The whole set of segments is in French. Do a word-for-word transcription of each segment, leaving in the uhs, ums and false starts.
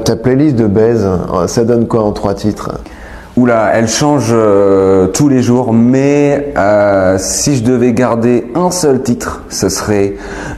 ta playlist de baise, ça donne quoi en trois titres? Oula, elle change euh, tous les jours, mais euh, si je devais garder un seul titre, ce serait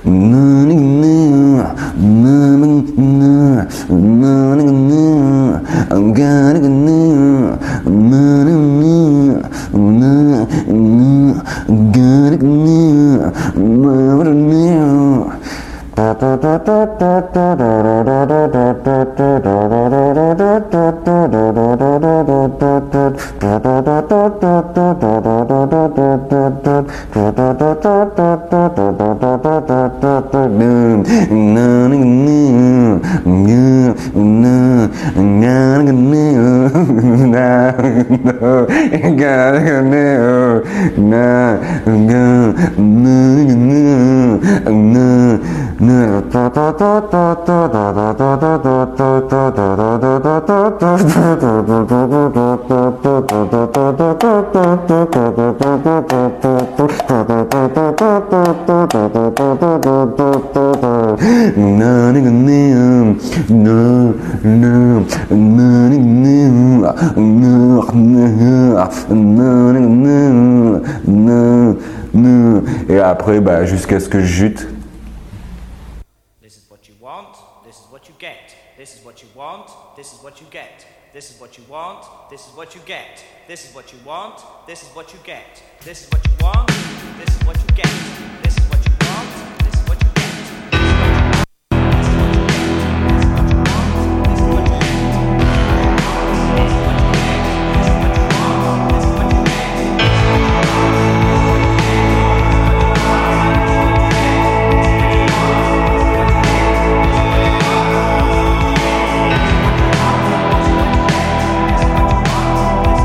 et après bah, jusqu'à ce que je jute. This is what you want, this is what you get. This is what you want, this is what you get. This is what you want, this is what you get. This is what you want, this is what you get. This is what you want, this is what you get. This is what you want, this is what you get.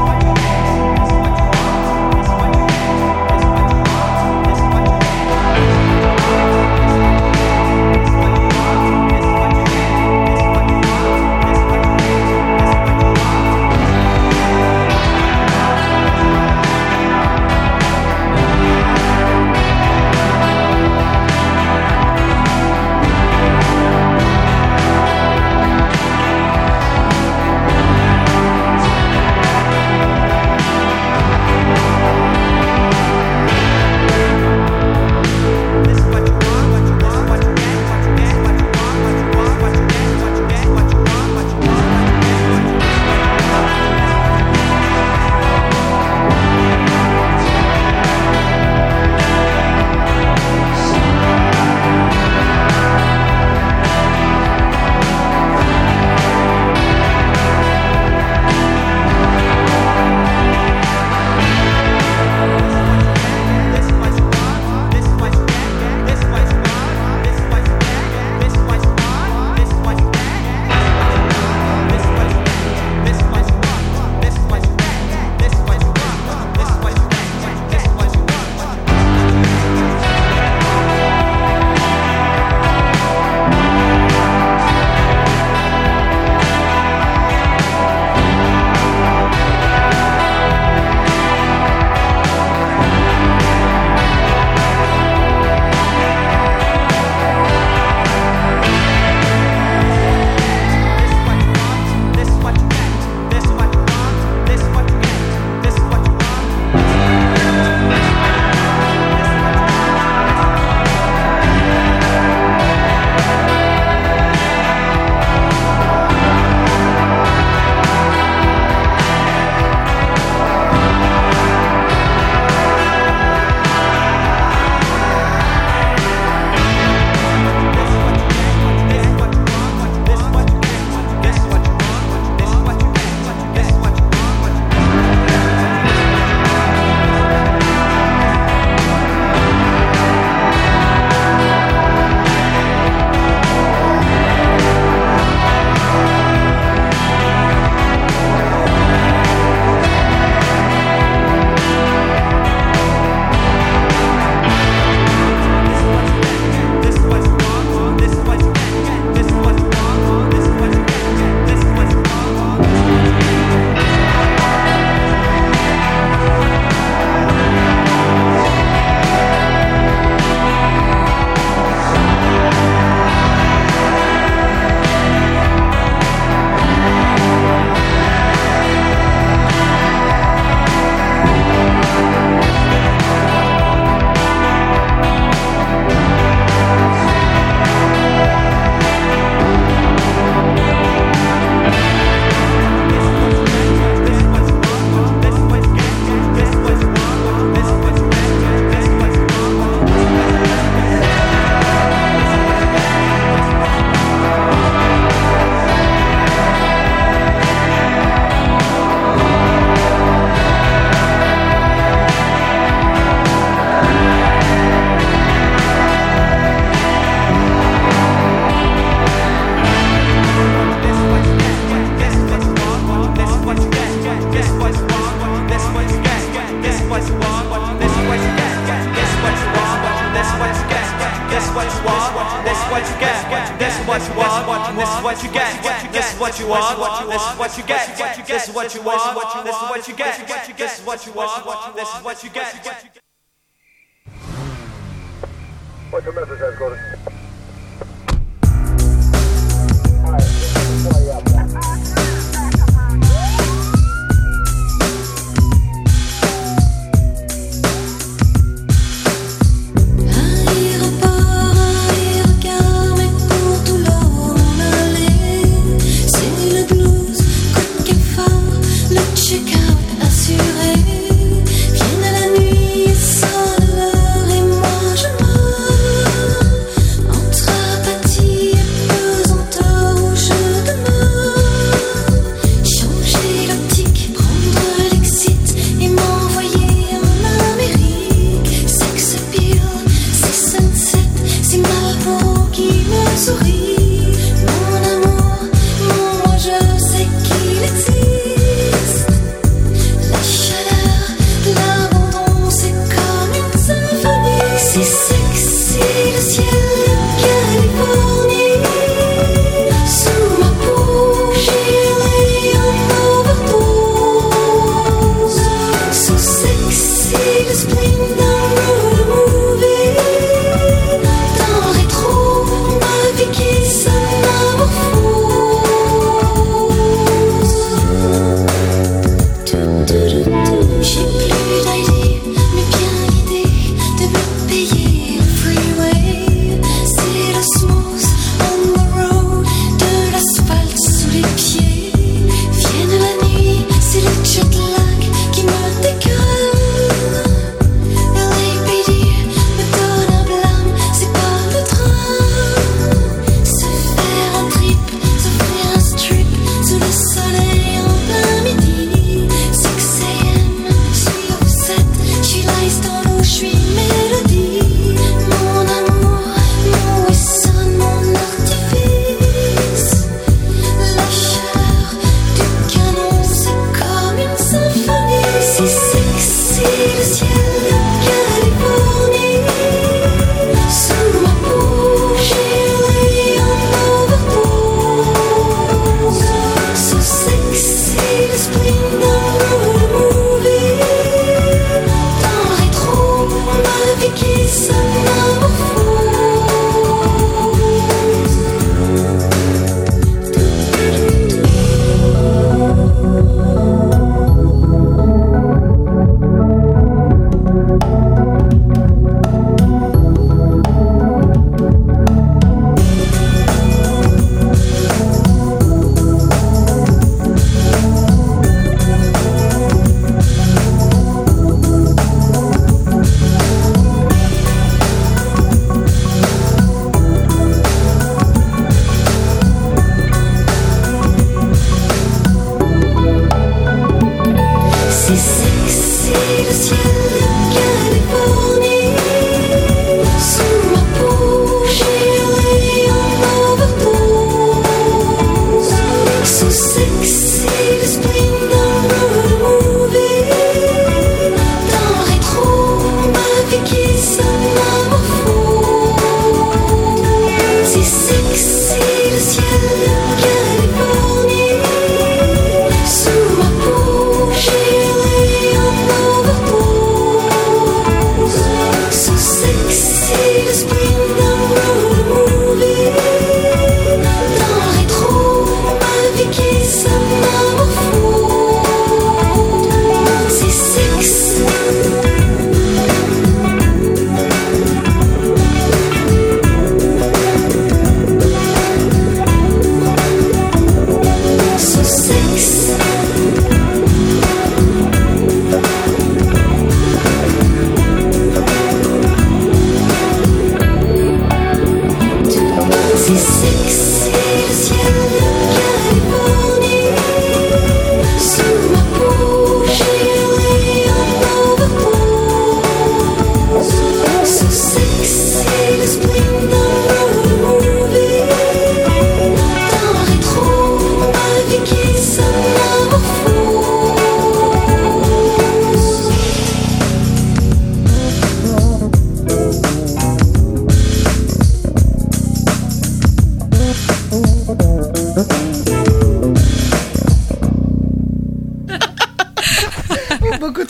This is what you what you want, this is what you get. This is what you want, this is what you get. This is what you want, this is what you get. This is what you want, this is what you get. What's your message, headquarters?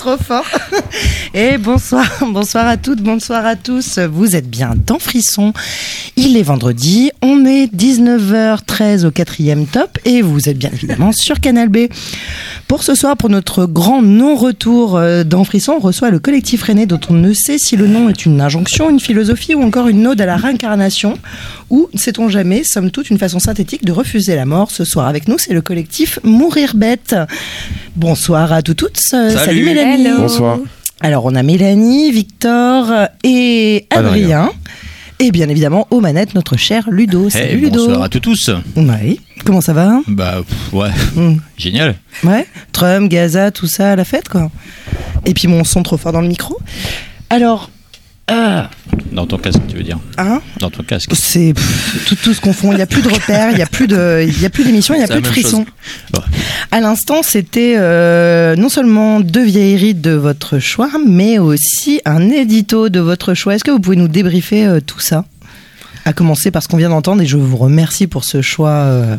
trop fort. Et bonsoir, bonsoir à toutes, bonsoir à tous. Vous êtes bien dans Frisson. Il est vendredi, on est dix-neuf heures treize au quatrième top et vous êtes bien évidemment sur Canal B. Pour ce soir, pour notre grand non-retour dans Frisson, on reçoit le collectif Rennais dont on ne sait si le nom est une injonction, une philosophie ou encore une ode à la réincarnation ou, sait-on jamais, somme toute une façon synthétique de refuser la mort. Ce soir avec nous, c'est le collectif Mourir Bête. Bonsoir à toutes, toutes. Salut, Salut Mélanie. Hello. Bonsoir. Alors on a Mélanie, Victor et Adrien. Adrien. Et bien évidemment aux manettes notre cher Ludo. Salut hey, Ludo. Bonsoir à tous tous. Oui. Comment ça va? Bah pff, ouais, mm. Génial. Ouais. Trump, Gaza, tout ça à la fête quoi. Et puis mon son trop fort dans le micro. Alors. Euh... Dans ton casque, tu veux dire? Hein? Dans ton casque. C'est pff, tout, tout se confond. Il n'y a plus de repères, il n'y a plus de, il y a plus d'émissions, il n'y a plus de frissons. Oh. À l'instant, c'était euh, non seulement deux vieilleries de votre choix, mais aussi un édito de votre choix. Est-ce que vous pouvez nous débriefer euh, tout ça? À commencer par ce qu'on vient d'entendre, et je vous remercie pour ce choix. Euh,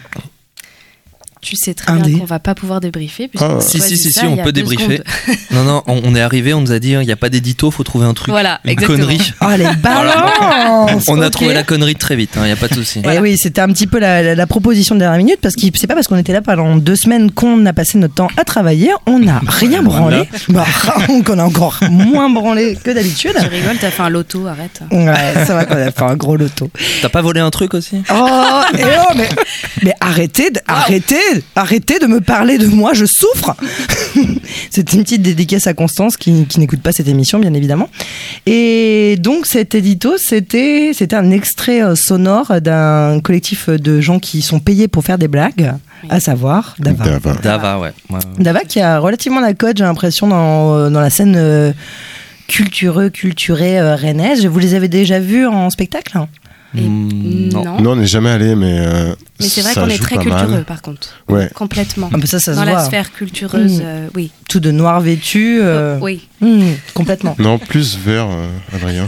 Tu sais très bien qu'on va pas pouvoir débriefer. Ah, si, si, si, si, on peut débriefer. non, non, on, on est arrivé, on nous a dit, il n'y a pas d'édito, faut trouver un truc. Voilà, une exactement. connerie. Oh, les balances. On a okay. trouvé la connerie très vite, il hein, n'y a pas de souci. Voilà. Et oui, c'était un petit peu la, la, la proposition de dernière minute, parce que c'est pas parce qu'on était là pendant deux semaines qu'on a passé notre temps à travailler, on n'a rien branlé. Bah, qu'on a encore moins branlé que d'habitude. Tu rigoles, t'as fait un loto, arrête. Ouais, c'est vrai qu'on a fait un gros loto. T'as pas volé un truc aussi? Oh, et oh, mais, mais arrêtez, de, wow. arrêtez, arrêtez de me parler de moi, je souffre. C'était une petite dédicace à Constance qui, qui n'écoute pas cette émission bien évidemment. Et donc cet édito c'était, c'était un extrait sonore d'un collectif de gens qui sont payés pour faire des blagues, oui. À savoir Dava. Dava, Dava ouais. ouais. Dava qui a relativement la cote j'ai l'impression dans, dans la scène euh, cultureux, culturée euh, rennaise. Vous les avez déjà vus en spectacle? Et mmh, non. non, non, on n'est jamais allé, mais. Euh, mais c'est vrai qu'on est très cultureux, mal. Par contre. Ouais. Complètement. Ah, mais ça, ça Dans se la voit. sphère cultureuse, mmh. euh, oui. Tout de noir vêtu. Euh... Oh, oui. Mmh, complètement. Non, plus vert, euh, Adrien.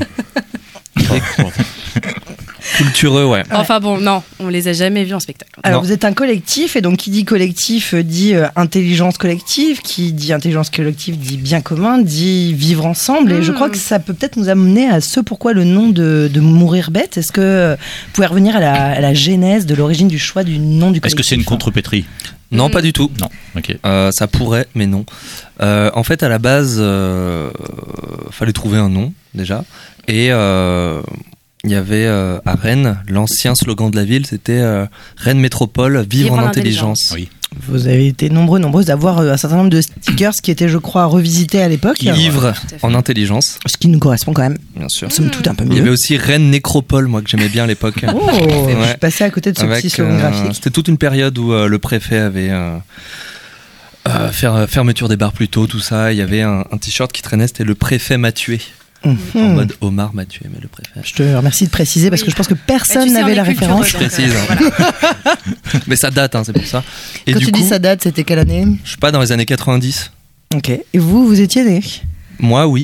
Cultureux, ouais. Enfin bon, non, on les a jamais vus en spectacle. Alors non. vous êtes un collectif, et donc qui dit collectif dit euh, intelligence collective, qui dit intelligence collective dit bien commun, dit vivre ensemble, mmh. et je crois que ça peut peut-être nous amener à ce pourquoi le nom de, de Mourir Bête. Est-ce que euh, vous pouvez revenir à la, à la genèse de l'origine du choix du nom du collectif? Est-ce que c'est une contrepétrie? Non, pas du tout. Non, ok. Euh, ça pourrait, mais non. Euh, en fait, à la base, euh, fallait trouver un nom déjà, et euh, il y avait euh, à Rennes, l'ancien slogan de la ville, c'était euh, Rennes Métropole, vivre, vivre en, en intelligence. intelligence. Oui. Vous avez été nombreux, nombreuses à avoir un certain nombre de stickers qui étaient, je crois, revisités à l'époque. Vivre en intelligence. Ce qui nous correspond quand même. Bien sûr. Somme toute un peu mieux. Il y avait aussi Rennes Nécropole, moi, que j'aimais bien à l'époque. Oh, ouais. Je suis passé à côté de ce Avec, petit slogan euh, graphique. C'était toute une période où euh, le préfet avait... Euh, euh, faire, fermeture des bars plus tôt, tout ça. Il y avait un, un t-shirt qui traînait, c'était le préfet m'a tué. Mmh. En mode Omar m'a tué, mais le préfet. Je te remercie de préciser parce oui. que je pense que personne tu sais, n'avait la référence. Je précise. Hein. Voilà. Mais ça date, hein, c'est pour ça. Et Quand du tu coup, dis ça date, c'était quelle année? Je sais pas, dans les années quatre-vingt-dix. Ok. Et vous, vous étiez né? Moi, oui.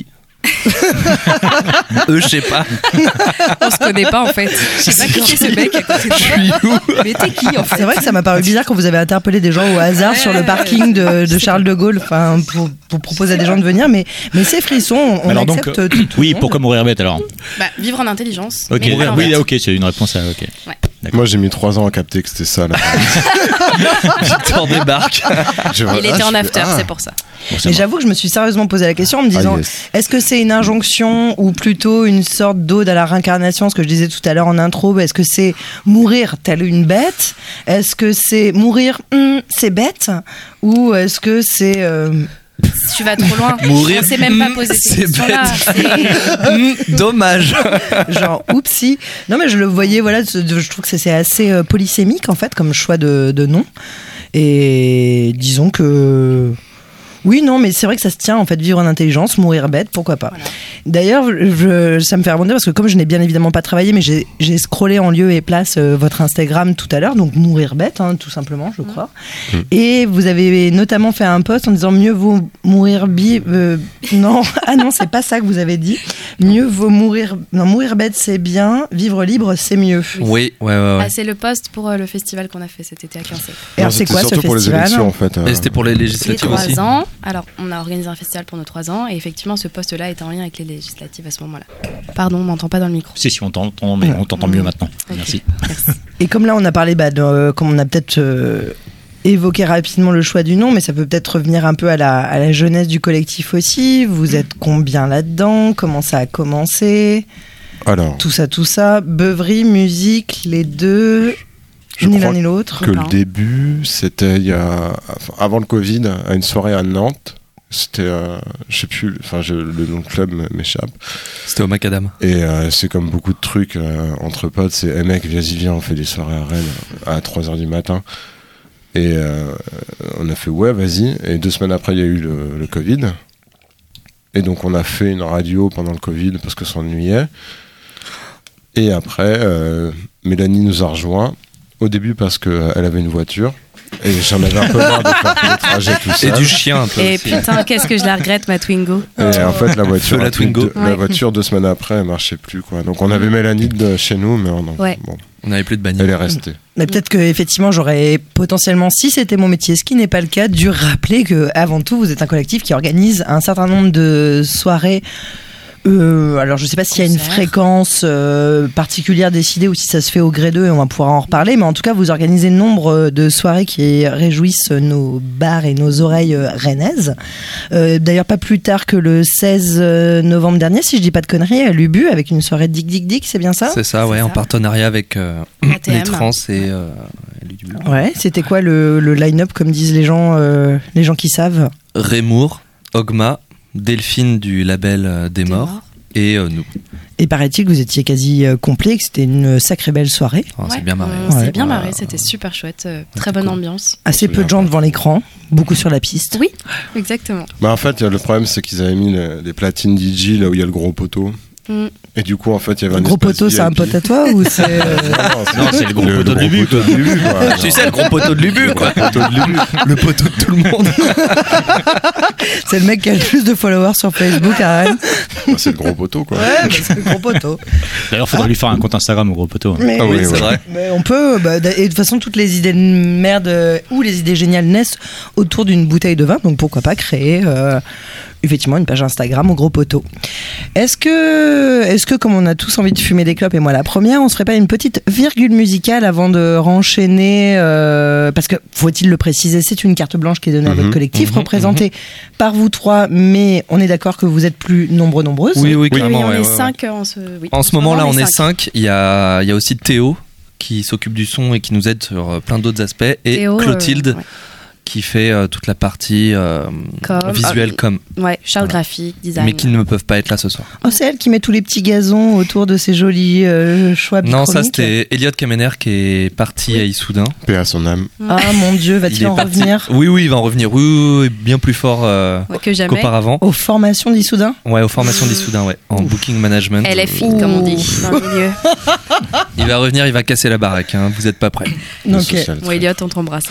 Eux, je sais pas. On se connaît pas en fait. Je sais pas qui c'est ce mec à côté de Je suis où? Mais t'es qui en fait? C'est vrai que ça m'a paru bizarre quand vous avez interpellé des gens au hasard sur le parking de, de Charles de Gaulle, enfin pour, pour proposer à des gens de venir, mais mais c'est Frisson, on alors accepte donc, euh, tout, tout oui, pourquoi Mourir Bête alors? Bah vivre en intelligence. Ok, mais oui, ok, c'est une réponse à ok. Ouais. Moi j'ai mis trois ans à capter que c'était ça là. Victor débarque. Je... Il était en after, ah. c'est pour ça. Bon, mais j'avoue que je me suis sérieusement posé la question en me disant ah, yes. est-ce que c'est une injonction ou plutôt une sorte d'ode à la réincarnation, ce que je disais tout à l'heure en intro? Est-ce que c'est mourir telle une bête? Est-ce que c'est mourir hum, c'est bête? Ou est-ce que c'est euh... tu vas trop loin. Mourir, on s'est même pas posé cette question-là. C'est... Dommage. Genre, oupsie. Non, mais je le voyais, voilà, je trouve que c'est assez euh, polysémique, en fait, comme choix de, de nom. Et disons que... Oui, non, mais c'est vrai que ça se tient, en fait, vivre en intelligence, mourir bête, pourquoi pas. Voilà. D'ailleurs, je, ça me fait rebondir parce que comme je n'ai bien évidemment pas travaillé, mais j'ai, j'ai scrollé en lieu et place euh, votre Instagram tout à l'heure, donc mourir bête, hein, tout simplement, je crois. Mmh. Et vous avez notamment fait un post en disant mieux vaut mourir bi... Euh, non, ah non, c'est pas ça que vous avez dit. Mieux vaut mourir... Non, mourir bête, c'est bien, vivre libre, c'est mieux. Oui, ouais, ouais, ouais. Ah, c'est le post pour euh, le festival qu'on a fait cet été à Quincey. Et alors, c'est quoi ce festival? Surtout pour les élections, en fait. Euh... Et c'était pour les législatives aussi. Ans. Alors, on a organisé un festival pour nos trois ans et effectivement, ce poste-là était en lien avec les législatives à ce moment-là. Pardon, on m'entend pas dans le micro. Si, si, on t'entend, mais on t'entend mieux maintenant. Okay. Merci. Merci. Et comme là, on a parlé, bah, de, euh, comme on a peut-être euh, évoqué rapidement le choix du nom, mais ça peut peut-être revenir un peu à la, à la jeunesse du collectif aussi. Vous êtes combien là-dedans? Comment ça a commencé? Alors, tout ça, tout ça. Beuverie, musique, les deux, ni l'un ni l'autre. Que le début, c'était il y a, enfin, avant le Covid, à une soirée à Nantes. C'était, euh, je sais plus, enfin, je, le nom de club m'échappe. C'était au Macadam. Et euh, c'est comme beaucoup de trucs euh, entre potes, c'est hey mec, vas-y, viens, on fait des soirées à Rennes à trois heures du matin. Et euh, on a fait ouais, vas-y. Et deux semaines après, il y a eu le, le Covid. Et donc, on a fait une radio pendant le Covid parce que ça s'ennuyait. Et après, euh, Mélanie nous a rejoints. Au début, parce qu'elle avait une voiture. Et j'en avais un peu marre de faire tous les trajets tout seul. Et du chien un peu. Et aussi. putain, qu'est-ce que je la regrette, ma Twingo. Et en fait, la voiture, la, Twingo. Deux, ouais. la voiture deux semaines après, elle marchait plus, quoi. Donc on avait Mélanie de chez nous, mais on, ouais. bon, on n'avait plus de bagnole. Elle est restée. Mais peut-être que effectivement, j'aurais potentiellement, si c'était mon métier, ce qui n'est pas le cas, dû rappeler que avant tout, vous êtes un collectif qui organise un certain nombre de soirées. Euh, alors je sais pas s'il y a une fréquence euh, particulière décidée ou si ça se fait au gré d'eux et on va pouvoir en reparler, mais en tout cas vous organisez nombre de soirées qui réjouissent nos bars et nos oreilles rennaises. Euh, d'ailleurs pas plus tard que le seize novembre dernier, si je dis pas de conneries, à l'Ubu avec une soirée Dick Dick Dick, c'est bien ça? C'est ça, ouais, c'est en ça. Partenariat avec euh, les trans et euh, l'Ubu. Ouais, c'était quoi le, le line-up comme disent les gens, euh, les gens qui savent? Rémour, Ogma, Delphine du label euh, Des Morts et euh, nous. Et paraît-il que vous étiez quasi euh, complet, que c'était une sacrée belle soirée. Oh, ouais, c'est bien marré. On s'est ouais. bien marré, c'était super chouette, euh, très bonne cool. ambiance. Assez peu de gens devant l'écran, beaucoup sur la piste. Oui, exactement. Bah en fait, le problème c'est qu'ils avaient mis les, les platines D J là où il y a le gros poteau. Mm. Et du coup, en fait, il y avait un gros poteau, c'est un pote à toi ou c'est euh... non, c'est le gros le, poteau le de l'Ubu. Tu sais, le gros poteau de l'Ubu, quoi. Le poteau de l'Ubu. Le poteau de tout le monde. C'est le mec qui a le plus de followers sur Facebook à Rennes. Bah, c'est le gros poteau, quoi. Ouais, bah, c'est le gros poteau. D'ailleurs, il faudrait ah. lui faire un compte Instagram au gros poteau. Mais, ah oui, oui c'est ouais. vrai. Mais on peut. Bah, et de toute façon, toutes les idées de merde euh, ou les idées géniales naissent autour d'une bouteille de vin. Donc pourquoi pas créer. Euh, effectivement une page Instagram au gros poteau. Est-ce que, est-ce que comme on a tous envie de fumer des clopes et moi la première, on se ferait pas une petite virgule musicale avant de renchaîner euh, parce que faut-il le préciser, c'est une carte blanche qui est donnée mmh, à votre collectif, mmh, représentée mmh. par vous trois, mais on est d'accord que vous êtes plus nombreux nombreuses. Oui, oui, clairement. Oui, on ouais, est ouais, cinq ouais. en ce. Oui. En ce moment-là, on, on est cinq. Il y a, il y a aussi Théo qui s'occupe du son et qui nous aide sur plein d'autres aspects et Théo, Clotilde. Euh, ouais. qui fait euh, toute la partie euh, com, visuelle ah, comme ouais, charte voilà. graphique, design, mais qui ne peuvent pas être là ce soir. Oh, c'est elle qui met tous les petits gazons autour de ces jolis euh, choix non, ça c'était Elliot Kamener qui est parti oui. à Issoudun. Paix à son âme. Ah mon Dieu, va-t-il en parti... revenir? Oui, oui, il va en revenir. Oui, oui, oui bien plus fort euh, ouais, que jamais. qu'auparavant. Aux formations d'Issoudun. Ouais, aux formations d'Issoudun, ouais, en Ouf. booking management. Elle est fine, comme on dit dans le milieu. Il va revenir, il va casser la baraque. Hein, vous n'êtes pas prêts. Okay. Bon, Elliot, on t'embrasse.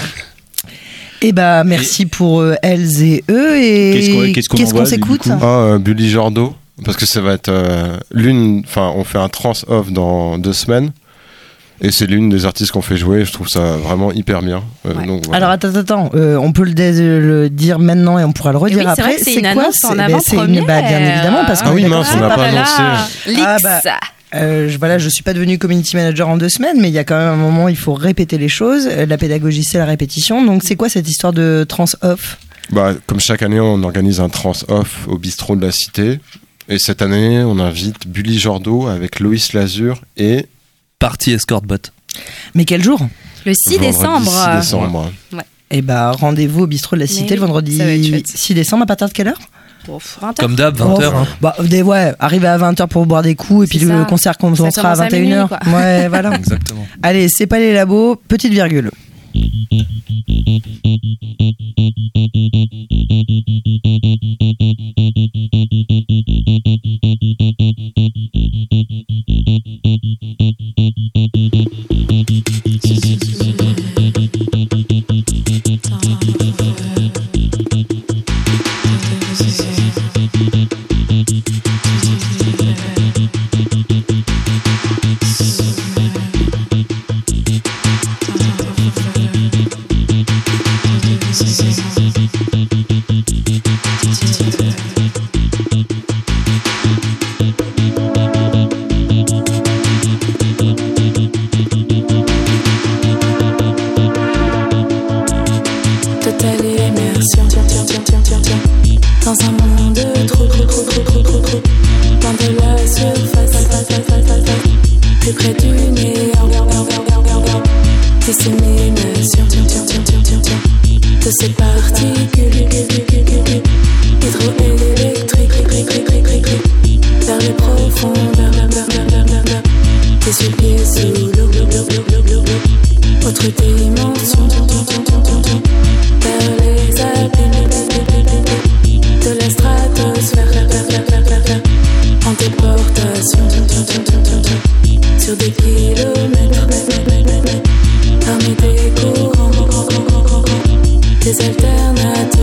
Eh bah merci et pour euh, elles et eux et qu'est-ce qu'on, qu'est-ce qu'on, qu'est-ce qu'on s'écoute? Ah, euh, Bully Jordo, parce que ça va être euh, l'une, enfin on fait un trans off dans deux semaines et c'est l'une des artistes qu'on fait jouer. Je trouve ça vraiment hyper bien. Euh, ouais. donc, voilà. Alors attends attends, euh, on peut le, dé- le dire maintenant et on pourra le redire oui, c'est après. Vrai que c'est, c'est une quoi annonce c'est, en bah, avant-première. C'est une, bah, bien évidemment parce ah que oui mince, on n'a pas là. annoncé. Ah bah. Euh, je, voilà, je suis pas devenue community manager en deux semaines, mais il y a quand même un moment où il faut répéter les choses. La pédagogie, c'est la répétition. Donc, c'est quoi cette histoire de trans off? Bah, comme chaque année, on organise un trans off au bistrot de la Cité. Et cette année, on invite Bully Jordo avec Loïs Lazur et Party Escort Bot. Mais quel jour? Le six décembre. six décembre. Ouais. Et bah, rendez-vous au bistrot de la Cité mais le vendredi six décembre à partir de quelle heure? Comme d'hab, vingt heures. Oh, hein. Bah, des, ouais, arriver à vingt heures pour boire des coups et puis le concert commencera à vingt et une heures. Ouais, voilà. Exactement. Allez, c'est pas les labos, petite virgule. Des particules hydroélectriques vers les profondeurs, tes yeux pieds sous l'eau, autre dimension, vers les abîmes de la stratosphère, en déportation sur des kilomètres, parmi des courants, des alternatives.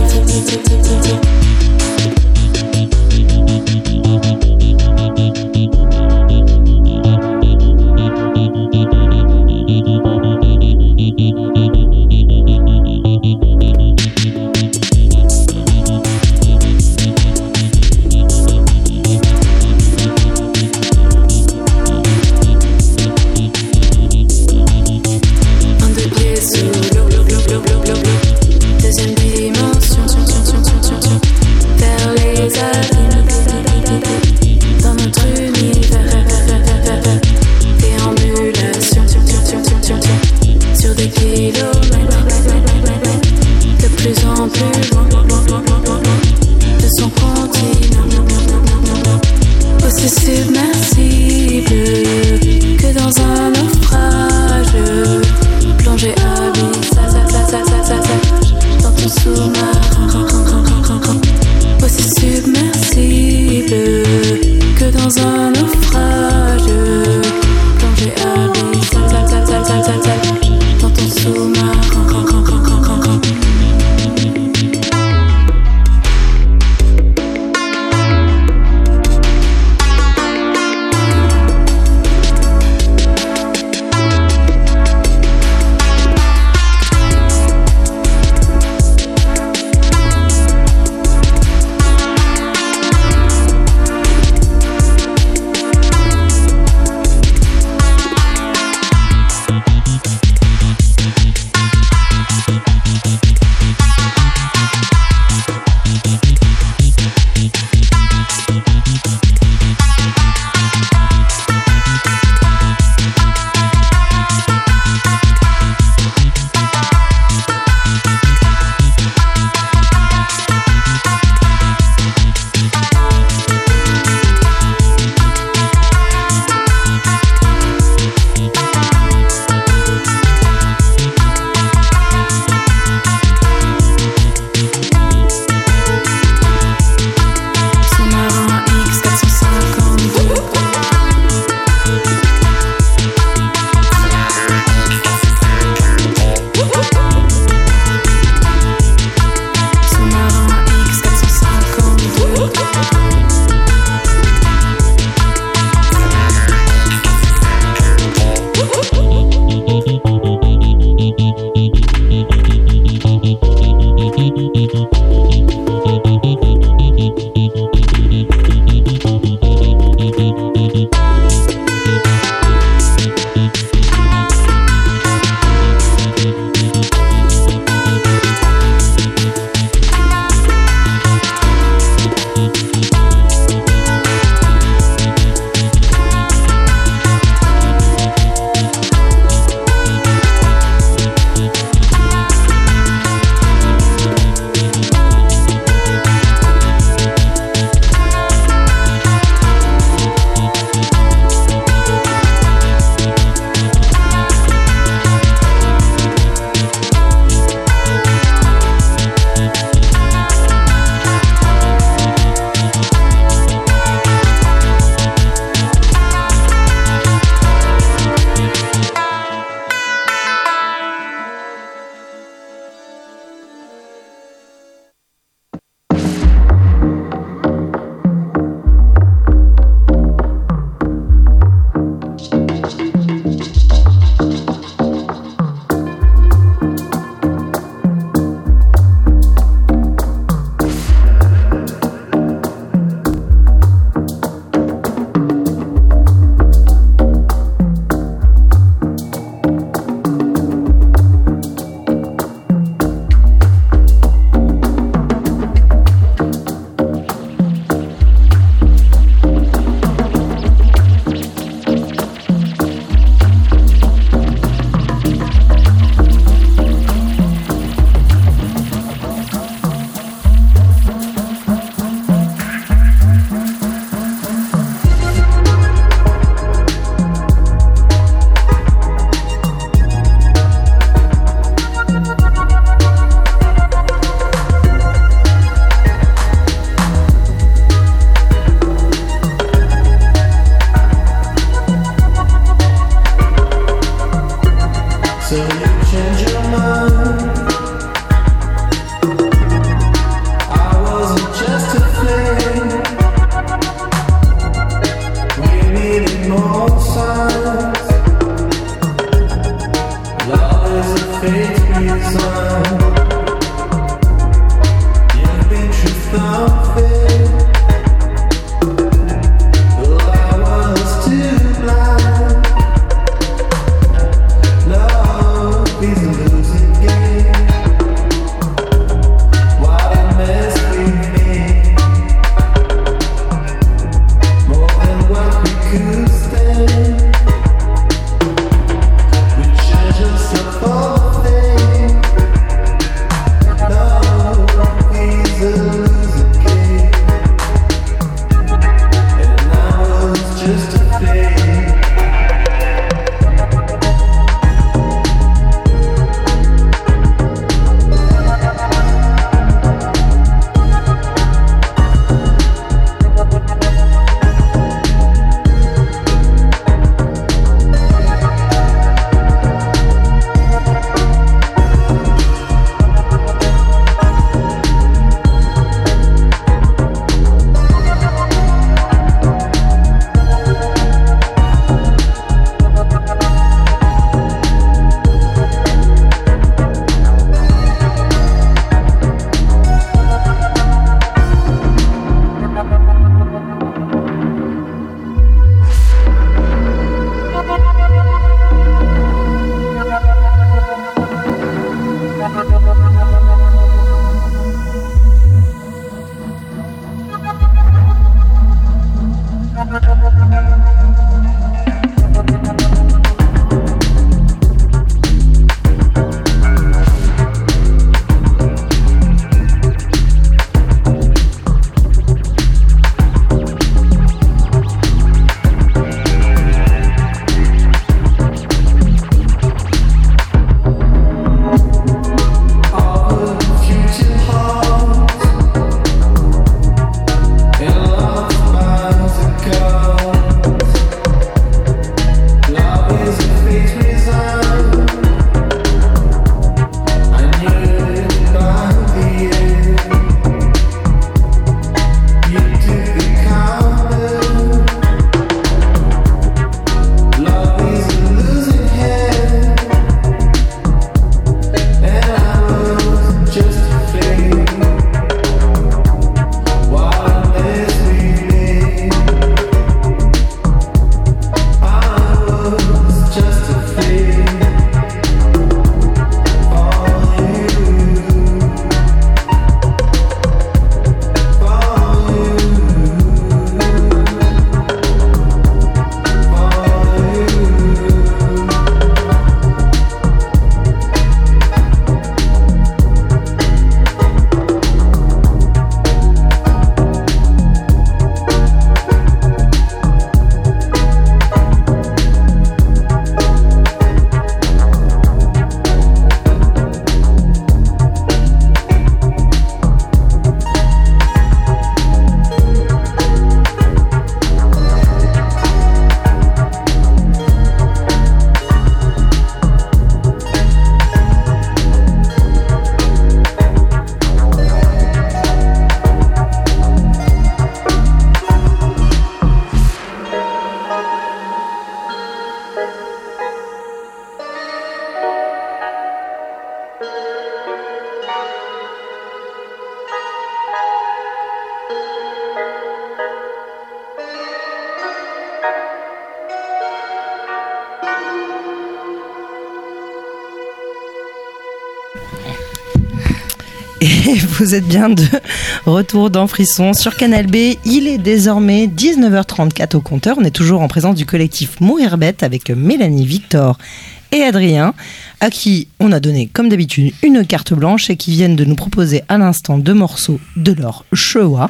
Et vous êtes bien de retour dans Frisson sur Canal B. Il est désormais dix-neuf heures trente-quatre au compteur. On est toujours en présence du collectif Mourir Bête avec Mélanie, Victor et Adrien, à qui on a donné, comme d'habitude, une carte blanche et qui viennent de nous proposer à l'instant deux morceaux de leur choix,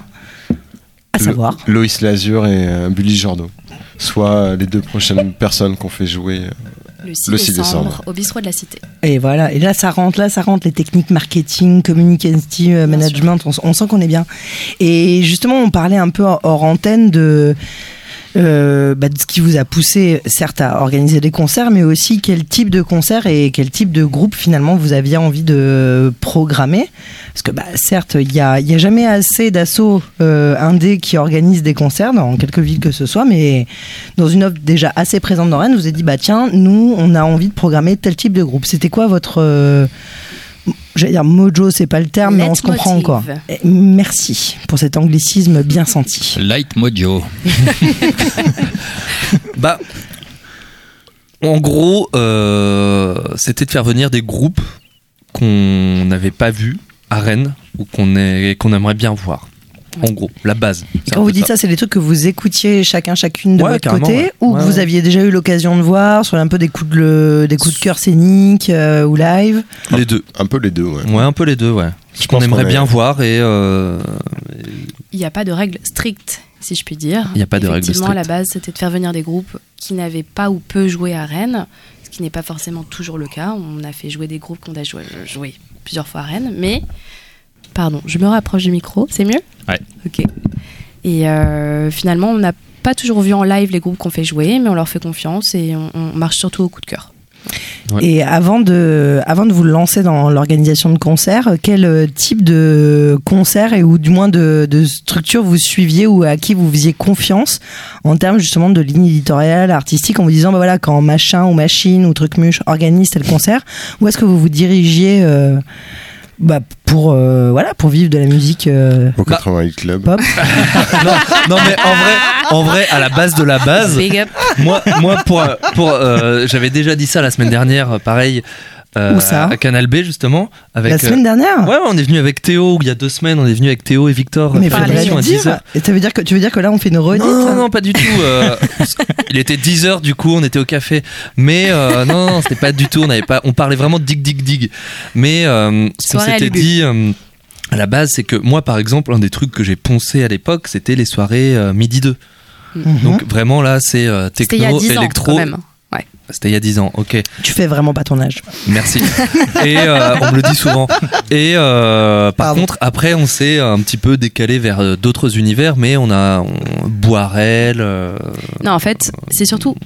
à savoir Loïs Lazur et euh, Bully Jordo, soit les deux prochaines personnes qu'on fait jouer euh, le six, le six décembre, décembre au Bistrot de la Cité. Et voilà, et là ça rentre, là ça rentre les techniques marketing, communication, management, on, on sent qu'on est bien. Et justement, on parlait un peu hors antenne de euh, bah, de ce qui vous a poussé, certes, à organiser des concerts, mais aussi quel type de concert et quel type de groupe finalement vous aviez envie de programmer. Parce que, bah, certes, il n'y a, y a jamais assez d'assauts euh, indés qui organisent des concerts dans quelque ville que ce soit, mais dans une offre déjà assez présente dans Rennes, vous avez dit, bah tiens, nous, on a envie de programmer tel type de groupe. C'était quoi votre... Euh, J'allais dire mojo, c'est pas le terme, mais on se comprend quoi. Merci pour cet anglicisme bien senti. Light mojo. Bah, en gros, euh, c'était de faire venir des groupes qu'on n'avait pas vus à Rennes ou qu'on est, qu'on aimerait bien voir. En gros, la base. Quand vous dites ça, c'est des trucs que vous écoutiez chacun, chacune de ouais, votre côté, ouais. ou ouais, que vous ouais. aviez déjà eu l'occasion de voir sur un peu des coups de, le, des coups de cœur scéniques euh, ou live. Les deux. Un peu les deux, ouais. Ouais, un peu les deux, ouais. Je qu'on pense aimerait qu'on bien est- voir et. euh, Il n'y a pas de règles strictes, si je puis dire. Il y a pas de règles Effectivement, à la strictes. base, c'était de faire venir des groupes qui n'avaient pas ou peu joué à Rennes, ce qui n'est pas forcément toujours le cas. On a fait jouer des groupes qu'on a joué, joué plusieurs fois à Rennes, mais... Pardon, je me rapproche du micro, c'est mieux ? Ouais. Ok. Et euh, finalement, on n'a pas toujours vu en live les groupes qu'on fait jouer, mais on leur fait confiance et on, on marche surtout au coup de cœur. Ouais. Et avant de, avant de vous lancer dans l'organisation de concerts, quel type de concert et ou du moins de, de structure vous suiviez ou à qui vous faisiez confiance en termes justement de ligne éditoriale, artistique, en vous disant bah voilà, quand machin ou machine ou truc-muche organise tel concert, où est-ce que vous vous dirigiez euh, bah, pour, euh, voilà, pour vivre de la musique euh, Au quatre-vingt-huit Club. pop? non, non, mais en vrai, en vrai, à la base de la base, Big up. moi, moi pour, pour, euh, j'avais déjà dit ça la semaine dernière, pareil, euh, Où ça à Canal B justement. Avec, La semaine dernière euh, ouais, on est venu avec Théo, il y a deux semaines, on est venu avec Théo et Victor. Mais faire faudrait l'émission le à dix dire. heures. Et ça veut dire que tu veux dire que là on fait une redite? Non, non, non, pas du tout. euh, il était dix heures, du coup, on était au café. Mais euh, non, non, c'était pas du tout. On avait pas, on parlait vraiment de dig, dig, dig. Mais euh, ce qu'on Soirée à s'était Lubu. dit euh, à la base, c'est que moi, par exemple, un des trucs que j'ai poncé à l'époque, c'était les soirées euh, midi deux. Mhm. Donc vraiment là, c'est euh, C'était il y a techno, dix ans électro. quand même. Ouais. C'était il y a dix ans, ok. Tu fais vraiment pas ton âge. Merci. Et euh, on me le dit souvent. Et euh, par Pardon. contre, après, on s'est un petit peu décalé vers euh, d'autres univers, mais on a on, Boirel. Euh, Non, en fait, c'est surtout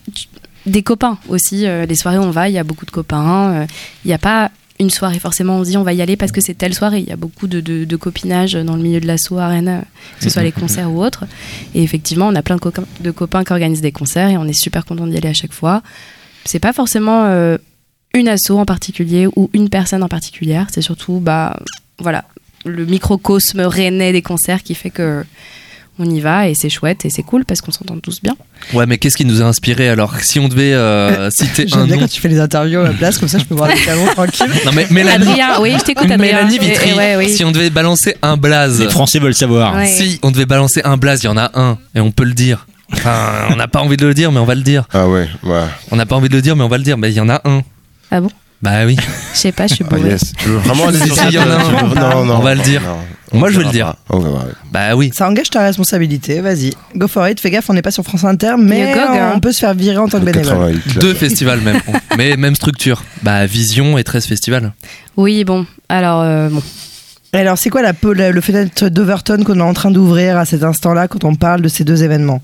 des copains aussi. Euh, les soirées où on va, il y a beaucoup de copains. Euh, Il n'y a pas une soirée forcément, on se dit on va y aller parce que c'est telle soirée. Il y a beaucoup de, de, de copinage dans le milieu de l'assaut à Rennes, que ce soit les concerts ou autres. Et effectivement, on a plein de, coca- de copains qui organisent des concerts et on est super content d'y aller à chaque fois. C'est pas forcément euh, une asso en particulier ou une personne en particulier. C'est surtout bah, voilà, le microcosme rennais des concerts qui fait que on y va et c'est chouette et c'est cool parce qu'on s'entend tous bien. Ouais, mais qu'est-ce qui nous a inspiré alors? Si on devait euh, citer un J'aime bien nom. quand tu fais les interviews à la place, comme ça je peux voir les canons tranquille. Non, mais Mélanie. Adrien, oui, je t'écoute, Adrien. Mélanie Et- Vitry. et ouais, oui. Si on devait balancer un blaze. Les Français veulent savoir. Ouais. Si on devait balancer un blaze, il y en a un et on peut le dire. Enfin, on n'a pas envie de le dire, mais on va le dire. Ah ouais, ouais. On n'a pas envie de le dire, mais on va le dire. Mais il y en a un. Ah bon? Bah oui. Je sais pas, je suis Ah bourrée. yes. Tu veux vraiment aller Si, sur si, il y en a ça, un. tu veux- Non, non. On va le dire. non. Moi, je vais verra le dire. pas. On verra. Bah oui. Ça engage ta responsabilité, vas-y. Go for it, fais gaffe, on n'est pas sur France Inter, mais You go, girl. on peut se faire virer en tant que Le bénévole. quatre-vingt-huit Club. Deux festivals même. Mais même structure. Bah Vision et treize festivals. Oui, bon. Alors, euh, bon. Et alors, c'est quoi la, pe- la- le fenêtre d'Overton qu'on est en train d'ouvrir à cet instant-là quand on parle de ces deux événements?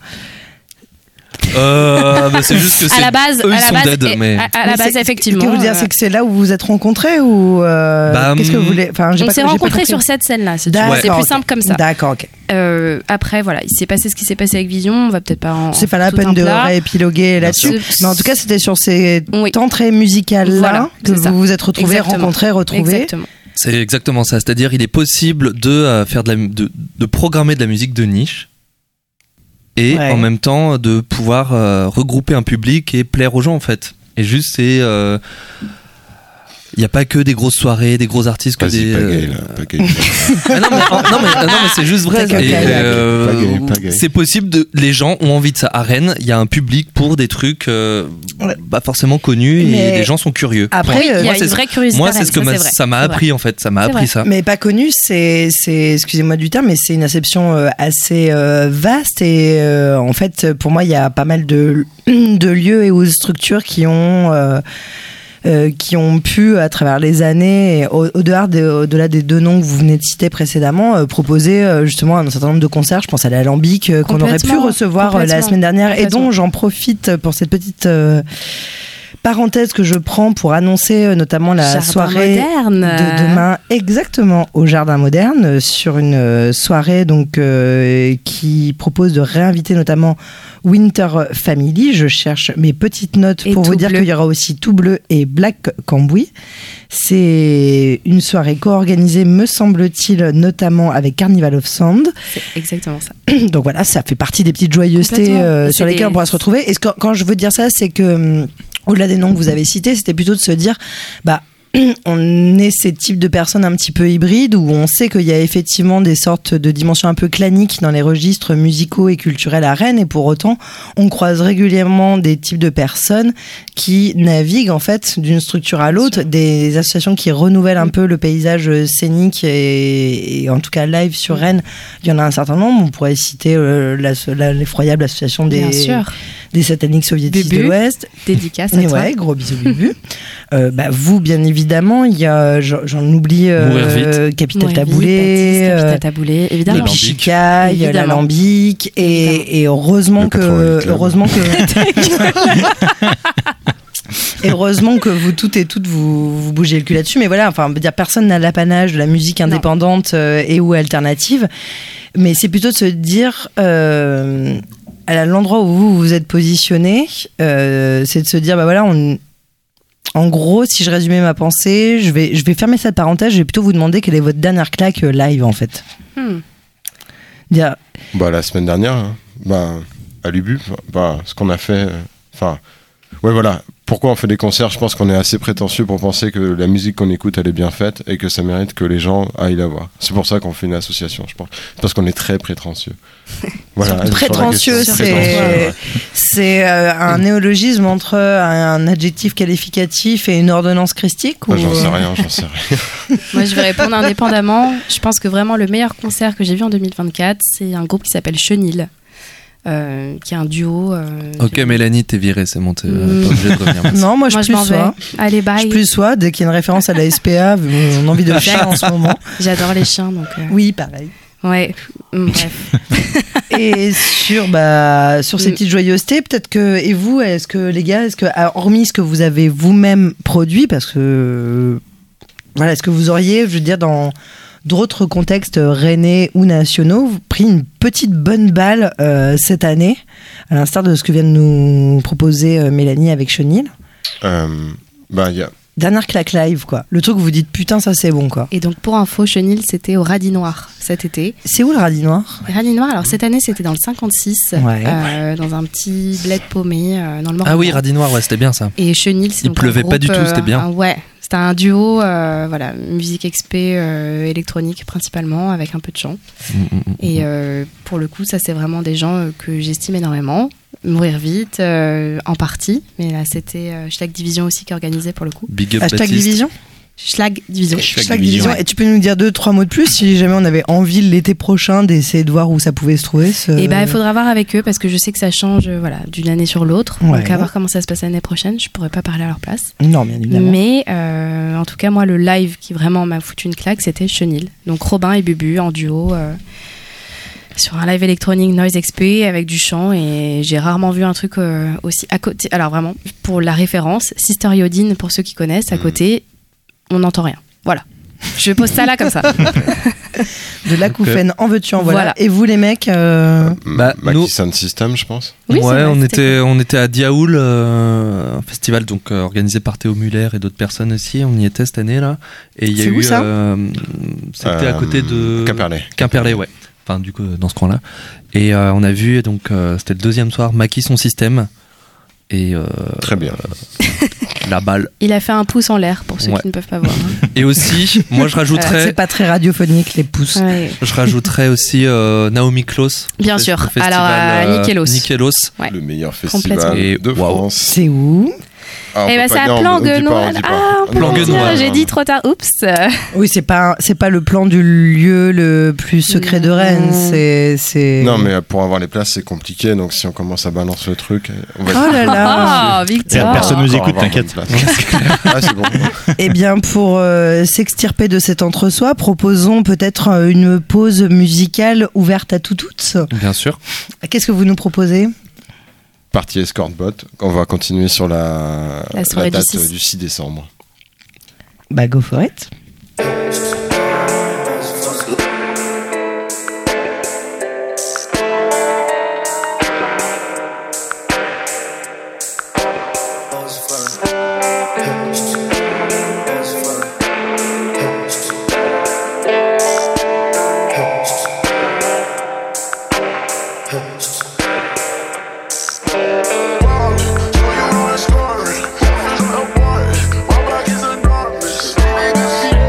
Euh, bah, c'est juste que c'est. À la base, eux, à ils la sont base, dead, et- mais. à, à la Mais base, c'est- effectivement. Ce que je veux dire, euh, c'est que c'est là où vous vous êtes rencontrés ou euh, Bah, qu'est-ce que vous hum, voulez enfin, j'ai on pas- s'est j'ai pas rencontrés compris. sur cette scène-là. C'est D'accord, c'est plus ok. simple comme ça. D'accord, ok. Euh, après, voilà, il s'est passé ce qui s'est passé avec Vision. On va peut-être pas en. C'est pas la tout peine un de plat. réépiloguer là-dessus. sûr. Mais en tout cas, c'était sur ces Oui. temps très musicales-là Voilà, que c'est ça. vous vous êtes retrouvés, Exactement. rencontrés, retrouvés. Exactement. C'est exactement ça. C'est-à-dire, il est possible de euh, faire de, la, de, de programmer de la musique de niche et Ouais. en même temps de pouvoir euh, regrouper un public et plaire aux gens en fait. Et juste, c'est. euh, Il n'y a pas que des grosses soirées, des gros artistes, que Vas-y, des. pas euh, gay, là. Pas gay. Ah non, mais, oh, non, mais, non, mais c'est juste vrai. T'as Et, qu'à caler. euh, Pas gay, pas gay. c'est possible de. Les gens ont envie de ça. À Rennes, il y a un public pour des trucs euh, Ouais. pas forcément connus Mais et les gens sont curieux. après, Point. euh, Il y a Moi, une c'est- vraie curiosité. Moi, à c'est Rennes, ce que ça, m'a- c'est vrai. ça m'a C'est vrai. appris en fait. Ça m'a C'est appris vrai. ça. Mais pas connu, c'est, c'est excusez-moi du terme, mais c'est une acception euh, assez euh, vaste et euh, en fait, pour moi, il y a pas mal de, de lieux et ou de structures qui ont, euh, euh, qui ont pu, à travers les années, et au- au-delà des, au-delà des deux noms que vous venez de citer précédemment, euh, proposer euh, justement un certain nombre de concerts. Je pense à l'Alambic euh, qu'on aurait pu Complètement, recevoir euh, la complètement, semaine dernière et complètement. dont j'en profite pour cette petite euh, parenthèse que je prends pour annoncer euh, notamment la Jardin soirée moderne. de demain exactement au Jardin Moderne euh, sur une euh, soirée donc euh, qui propose de réinviter notamment Winter Family. Je cherche mes petites notes Et pour vous Tout dire Bleu. qu'il y aura aussi Tout Bleu et Black Cambouis. C'est une soirée co-organisée, me semble-t-il, notamment avec Carnival of Sound. C'est exactement ça. Donc voilà, ça fait partie des petites joyeusetés Complètement. euh, Et sur c'est lesquelles des- on pourra se retrouver. Et ce que- quand je veux dire ça, c'est que hum, au-delà des noms que vous avez cités, c'était plutôt de se dire, bah, on est ces types de personnes un petit peu hybrides où on sait qu'il y a effectivement des sortes de dimensions un peu claniques dans les registres musicaux et culturels à Rennes, et pour autant on croise régulièrement des types de personnes qui naviguent en fait d'une structure à l'autre, des associations qui renouvellent un peu le paysage scénique et, et en tout cas live sur Rennes. Il y en a un certain nombre. On pourrait citer euh, la- la- l'effroyable association des, Bien sûr. des sataniques soviétiques Bubu, de l'Ouest. dédicace à Mais toi. ouais, gros bisous Bubu. Euh, bah, vous, bien évidemment, il y a, j'en j'en oublie, euh, Mourir vite. Capital Mourir vite, Taboulé, Baptiste, euh, Capital Taboulé, évidemment. les Pichicailles, Évidemment. l'Alambic, et, et heureusement Le que, quatre-vingt-huit Club. heureusement que, et heureusement que vous toutes et toutes vous, vous bougez le cul là-dessus. Mais voilà, enfin, on veut dire, personne n'a l'apanage de la musique indépendante euh, et ou alternative. Mais c'est plutôt de se dire, euh, à l'endroit où vous vous êtes positionné, euh, c'est de se dire, bah voilà, on, en gros, si je résumais ma pensée, je vais, je vais fermer cette parenthèse. Je vais plutôt vous demander quelle est votre dernière claque euh, live en fait. Hmm. Dire, Bah, la semaine dernière, hein, bah, à l'Ubu, bah, ce qu'on a fait. Enfin, ouais, voilà. Pourquoi on fait des concerts? Je pense qu'on est assez prétentieux pour penser que la musique qu'on écoute, elle est bien faite et que ça mérite que les gens aillent la voir. C'est pour ça qu'on fait une association, je pense. Parce qu'on est très prétentieux. Voilà. sur la prétentieux, question. c'est Prétentieux, ouais. c'est euh, un néologisme entre un adjectif qualificatif et une ordonnance christique Bah, ou... j'en sais rien, j'en sais rien. Moi, je vais répondre indépendamment. Je pense que vraiment le meilleur concert que j'ai vu en deux mille vingt-quatre, c'est un groupe qui s'appelle Chenil, euh, qui est un duo. euh, Ok, de- Mélanie, t'es virée, c'est bon, t'es Mm. pas obligée de revenir. Merci. Non, moi je Moi, suis je plus m'en vais. soi. Allez, Je bye. suis plus soi. Dès qu'il y a une référence à la S P A, on a envie de chier en ce moment. J'adore les chiens, donc. euh, Oui, pareil. Ouais. Mm, bref. Et sur, bah, sur ces Mm. petites joyeusetés, peut-être que. Et vous, est-ce que, les gars, est-ce que, ah, hormis ce que vous avez vous-même produit, parce que. Voilà, est-ce que vous auriez, je veux dire, dans d'autres contextes rennais ou nationaux, pris une petite bonne balle euh, cette année, à l'instar de ce que vient de nous proposer euh, Mélanie avec Chenil? Euh, bah, il y a. Dernière claque live, quoi. Le truc où vous dites putain, ça c'est bon, quoi. Et donc, pour info, Chenil, c'était au Radis Noir cet été. C'est où le radis noir? Radis Noir, alors cette année, c'était dans le cinquante-six, Ouais. euh, dans un petit bled paumé euh, dans le Morbihan. Ah oui, Radis Noir, ouais, c'était bien ça. Et Chenil, c'est Il donc un pleuvait pas groupe, du tout, c'était bien. euh, un- ouais, c'était un duo, euh, voilà, musique expé euh, électronique principalement, avec un peu de chant. Mm, mm, mm. Et euh, pour le coup, ça c'est vraiment des gens euh, que j'estime énormément. Mourir vite, euh, en partie, mais là c'était euh, Schlag Division aussi qui organisait pour le coup. Big up Hashtag Baptiste. division. Schlag Division. Chaque division. Et tu peux nous dire deux, trois mots de plus si jamais on avait envie l'été prochain d'essayer de voir où ça pouvait se trouver ce... Et ben il faudra voir avec eux parce que je sais que ça change, euh, voilà, d'une année sur l'autre. Ouais. Donc à voir comment ça se passe l'année prochaine. Je pourrais pas parler à leur place. Non, bien évidemment. Mais euh, en tout cas, moi, le live qui vraiment m'a foutu une claque, c'était Chenil. Donc Robin et Bubu en duo euh, sur un live électronique Noise X P avec du chant. Et j'ai rarement vu un truc euh, aussi à côté. Alors vraiment, pour la référence, Sister Yodine, pour ceux qui connaissent, à côté, on n'entend rien. Voilà. Je pose ça là comme ça. De l'acouphène, en veux-tu, en voilà. Voilà. Et vous les mecs euh, Bah, Mackie nous- Sound System, je pense. Oui, c'est ouais, vrai, on c'était était, on était à Diaoul, euh, un festival donc euh, organisé par Théo Muller et d'autres personnes aussi. On y était cette année là. Et il y a C'est eu, où, ça euh, c'était à Euh, côté de Quimperlé. Quimperlé, ouais. Enfin, du coup, dans ce coin-là. Et euh, on a vu donc, euh, c'était le deuxième soir, Mackie son système. Et euh, Très bien. la balle. Il a fait un pouce en l'air pour ceux Ouais. qui ne peuvent pas voir. Et aussi, moi je c'est rajouterais, pas très radiophonique les pouces. Ouais. je rajouterais aussi euh, Naomi Klaus. Bien sûr. Alors, à Nikelos. Nikelos. Ouais. Le meilleur Complètement. festival Et de waouh. France. C'est où? Ah, on Et peut bah, pas c'est dire, un on- plan on dit pas, on guenois. dit pas. Ah, on peut Plan le dire, guenois, j'ai non, dit non. trop tard. Oups. Oui, c'est pas c'est pas le plan du lieu le plus secret de Rennes. Non. C'est c'est. Non, mais pour avoir les places, c'est compliqué. Donc, si on commence à balancer le truc, on va Oh là là. Ah, Victor. Personne nous Encore écoute, avoir t'inquiète. bonne place. Ah, c'est bon. Eh bien, pour euh, s'extirper de cet entre-soi, proposons peut-être euh, une pause musicale ouverte à tout toutes. Bien sûr. Qu'est-ce que vous nous proposez? Partie Escort Bot. On va continuer sur la, La soirée du date six. du six décembre. Bah, go for it. My back is enormous.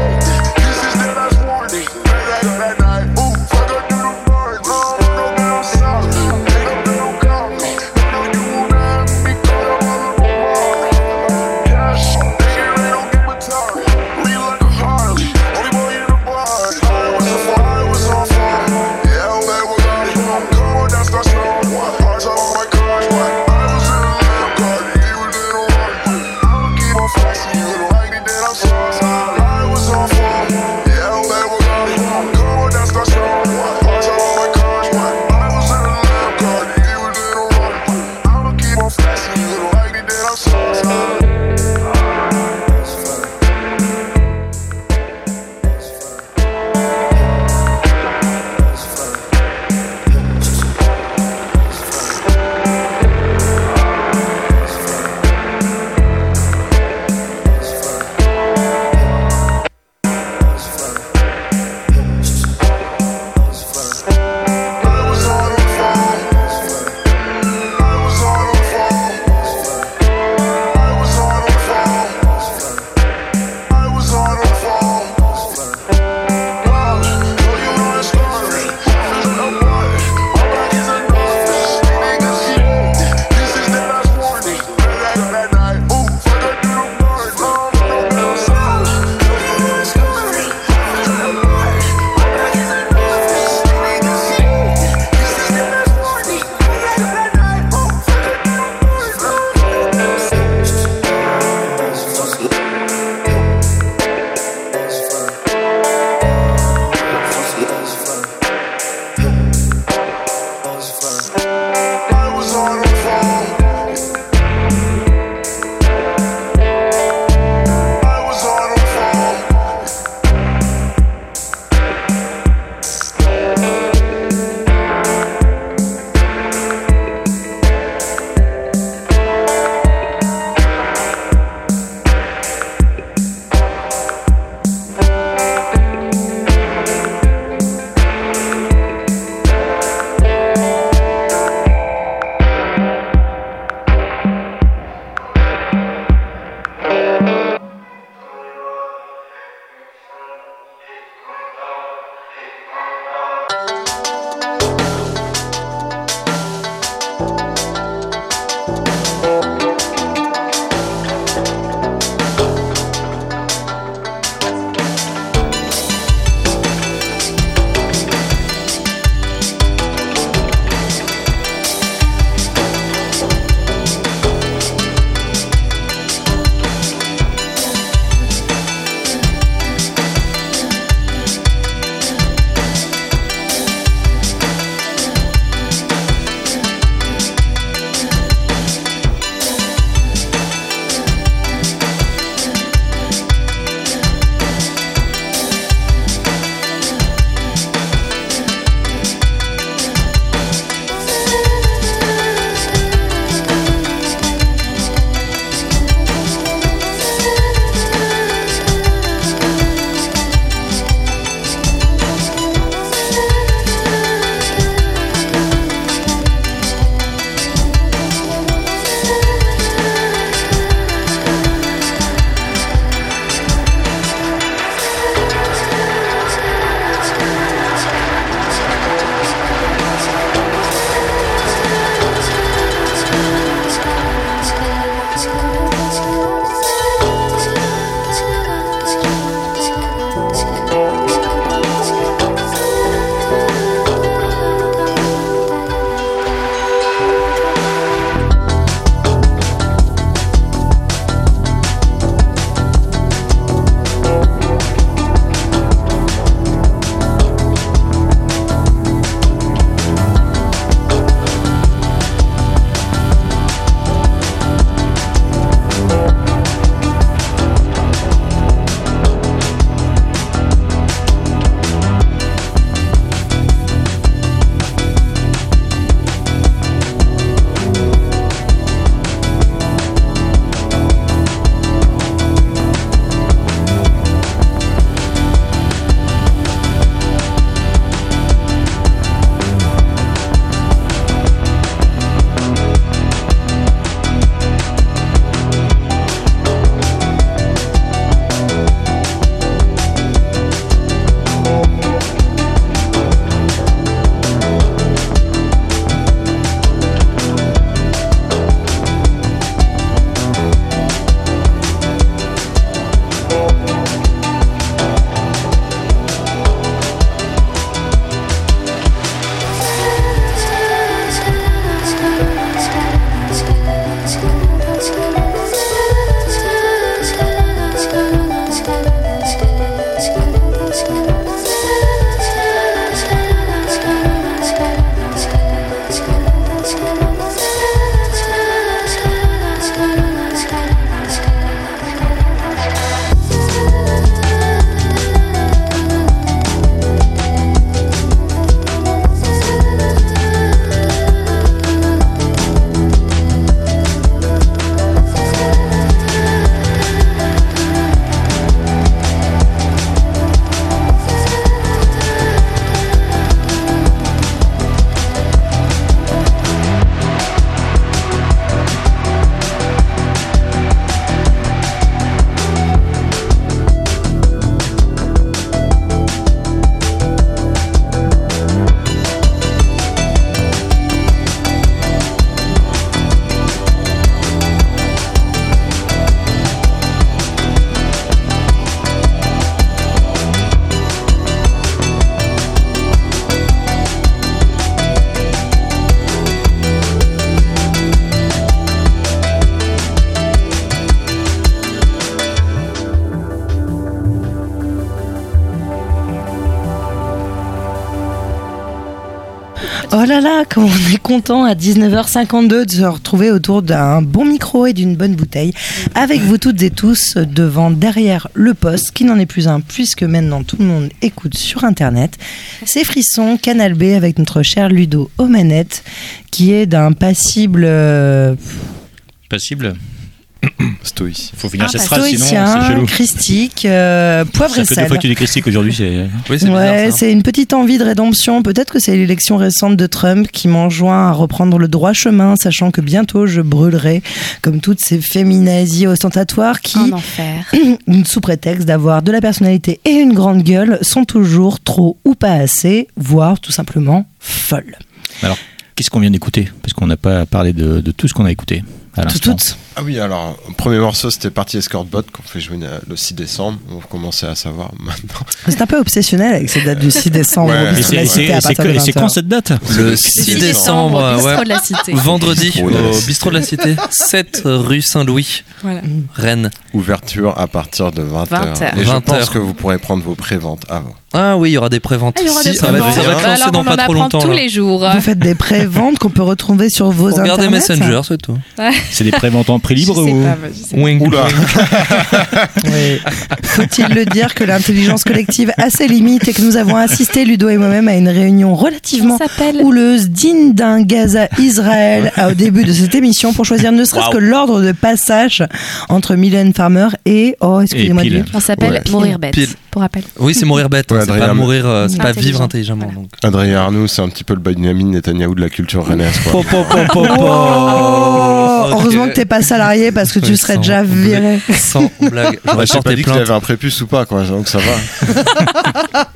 Oh là là, comme on est content à dix-neuf heures cinquante-deux de se retrouver autour d'un bon micro et d'une bonne bouteille avec vous toutes et tous devant, derrière le poste, qui n'en est plus un puisque maintenant tout le monde écoute sur internet. C'est Frisson, Canal B avec notre cher Ludo aux manettes qui est d'un passible... Euh... Passible Stoïcien. Faut finir Ah, cette bah, phrase, sinon stoïcien, c'est chelou. christique, euh, poivre Ça et fait deux sel. fois que tu dis christique aujourd'hui, c'est. Oui, c'est Ouais, bizarre, ça. c'est une petite envie de rédemption. Peut-être que c'est l'élection récente de Trump qui m'enjoint à reprendre le droit chemin, sachant que bientôt je brûlerai comme toutes ces féminazies ostentatoires qui, Un enfer. sous prétexte d'avoir de la personnalité et une grande gueule, sont toujours trop ou pas assez, voire tout simplement folles. Alors, qu'est-ce qu'on vient d'écouter? Parce qu'on n'a pas parlé de, de tout ce qu'on a écouté. À Tout, l'instant. toutes. Ah oui, alors, le premier morceau, c'était Party Escort Bot qu'on fait jouer le six décembre. On commençait à savoir maintenant. C'est un peu obsessionnel avec cette date du six décembre. Ouais. au Et bistrot de c'est- la Cité à c'est- c'est partir de que- c'est vingt quand heures. cette date? Le six décembre, au bistrot ouais. de la Cité. Vendredi, Bistrot de la au Cité. bistrot de la Cité, sept rue Saint-Louis, Voilà. Rennes. Ouverture à partir de vingt heures. vingt heures. Et je vingt pense heures. que vous pourrez prendre vos préventes avant. Ah oui, il y aura des préventes. Ah, il y aura Si, des ça va être, préventes. ça va être Bah lancé alors, dans on pas en trop apprend longtemps. tous là. les jours. Vous faites des pré-ventes qu'on peut retrouver sur vos Faut regarder internets. Messenger, c'est tout. C'est des préventes en prix Je libre sais ou. pas, je sais pas. Wing. Oula. Oui. Faut-il le dire que l'intelligence collective a ses limites et que nous avons assisté, Ludo et moi-même, à une réunion relativement Ça s'appelle houleuse, digne d'un Gaza-Israël au début de cette émission pour choisir ne serait-ce Wow. que l'ordre de passage entre Mylène Farmer et, oh, excusez-moi, Et Pile. du- On s'appelle Ouais. Mourir bête, Pile. pour rappel. Oui, c'est mourir bête. Ouais, c'est Adrien. pas mourir, euh, c'est pas Intelligent. vivre intelligemment. Voilà. Donc. Adrien Arnoux, c'est un petit peu le Benjamin Netanyahou de la culture rennaise, quoi. Po, po, po, po, po. Oh, Ok. heureusement que t'es pas salarié parce que tu Ouais, serais sans déjà viré. blague. Sans blague. J'aurais Ouais, j'ai pas porté dit qu'il plainte. avait un prépuce ou pas, quoi, donc ça va.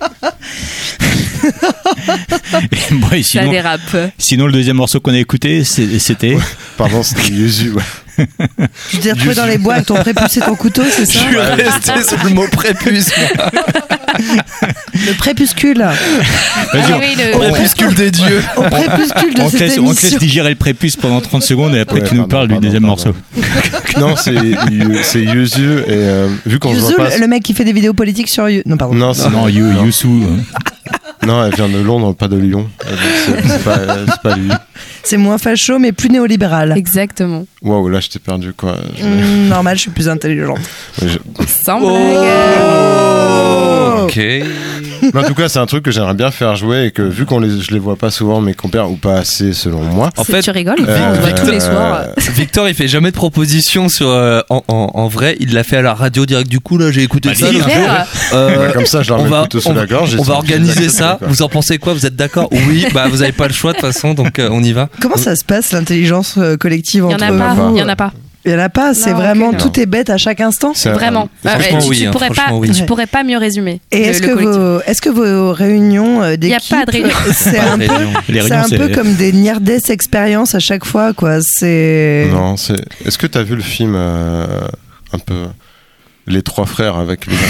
Bon, et Ça sinon, dérape. sinon, le deuxième morceau qu'on a écouté, c'est- c'était. Pardon, c'était Yuzu, ouais. Tu t'es retrouvé dans les bois avec ton prépuce et ton couteau, c'est ça? Je suis resté sur le mot prépuce. moi. Le prépuscule. Vas-y, Ah oui, le- on, Crépuscule des dieux. Au prépuscule de on te cette laisse, on te laisse émission. digérer le prépuce pendant trente secondes et après Ouais, tu nous pardon, parles du pardon, deuxième pardon. morceau. Non, c'est Yu- c'est Yuzu, et euh, vu qu'on se Yuzu, voit pas. le mec qui fait des vidéos politiques sur You. Non, pardon. Non, c'est- Non, you, non. Youssou. hein. Non, elle vient de Londres, pas de Lyon. Euh, donc C'est c'est pas, c'est pas lui. C'est moins facho, mais plus néolibéral. Exactement. Waouh, là, je t'ai perdu, quoi. Je- Mmh, normal, je suis plus intelligente. je- Sans Oh. blague. Ok. Mais en tout cas, c'est un truc que j'aimerais bien faire jouer et que vu qu'on les, je les vois pas souvent, mes compères, ou pas assez selon moi. En C'est- fait, tu rigoles euh, On se voit tous les euh, soirs. Victor, il fait jamais de propositions sur. euh, en, en, en vrai, il l'a fait à la radio direct. Du coup, là, j'ai écouté Bah, ça. dis, l'autre hein. jour. Euh, Bah, comme ça, je leur on mets va, le couteau sous on, la gorge. et on va c'est- organiser c'est- ça. quoi. Vous en pensez quoi? Vous êtes d'accord? Oui. Bah, vous avez pas le choix de toute façon, donc euh, on y va. Comment ça se passe, l'intelligence euh, collective Il y en entre a pas. vous Il y en a pas. Il y en a pas, c'est Non, vraiment, ok, non. tout est bête à chaque instant. C'est un- Vraiment. c'est- Ah, franchement, tu, oui, tu hein, pourrais pas, franchement, oui. tu pourrais pas mieux résumer. Et le- est-ce le que, collectif. vos, est-ce que vos réunions euh, Il n'y a d'équipe, pas de réunion. c'est Pas un de peu, réunion. Les c'est réunions, un peu c'est. comme des Niardes expériences à chaque fois, quoi. C'est. Non, c'est. Est-ce que t'as vu le film euh, un peu Les Trois Frères avec les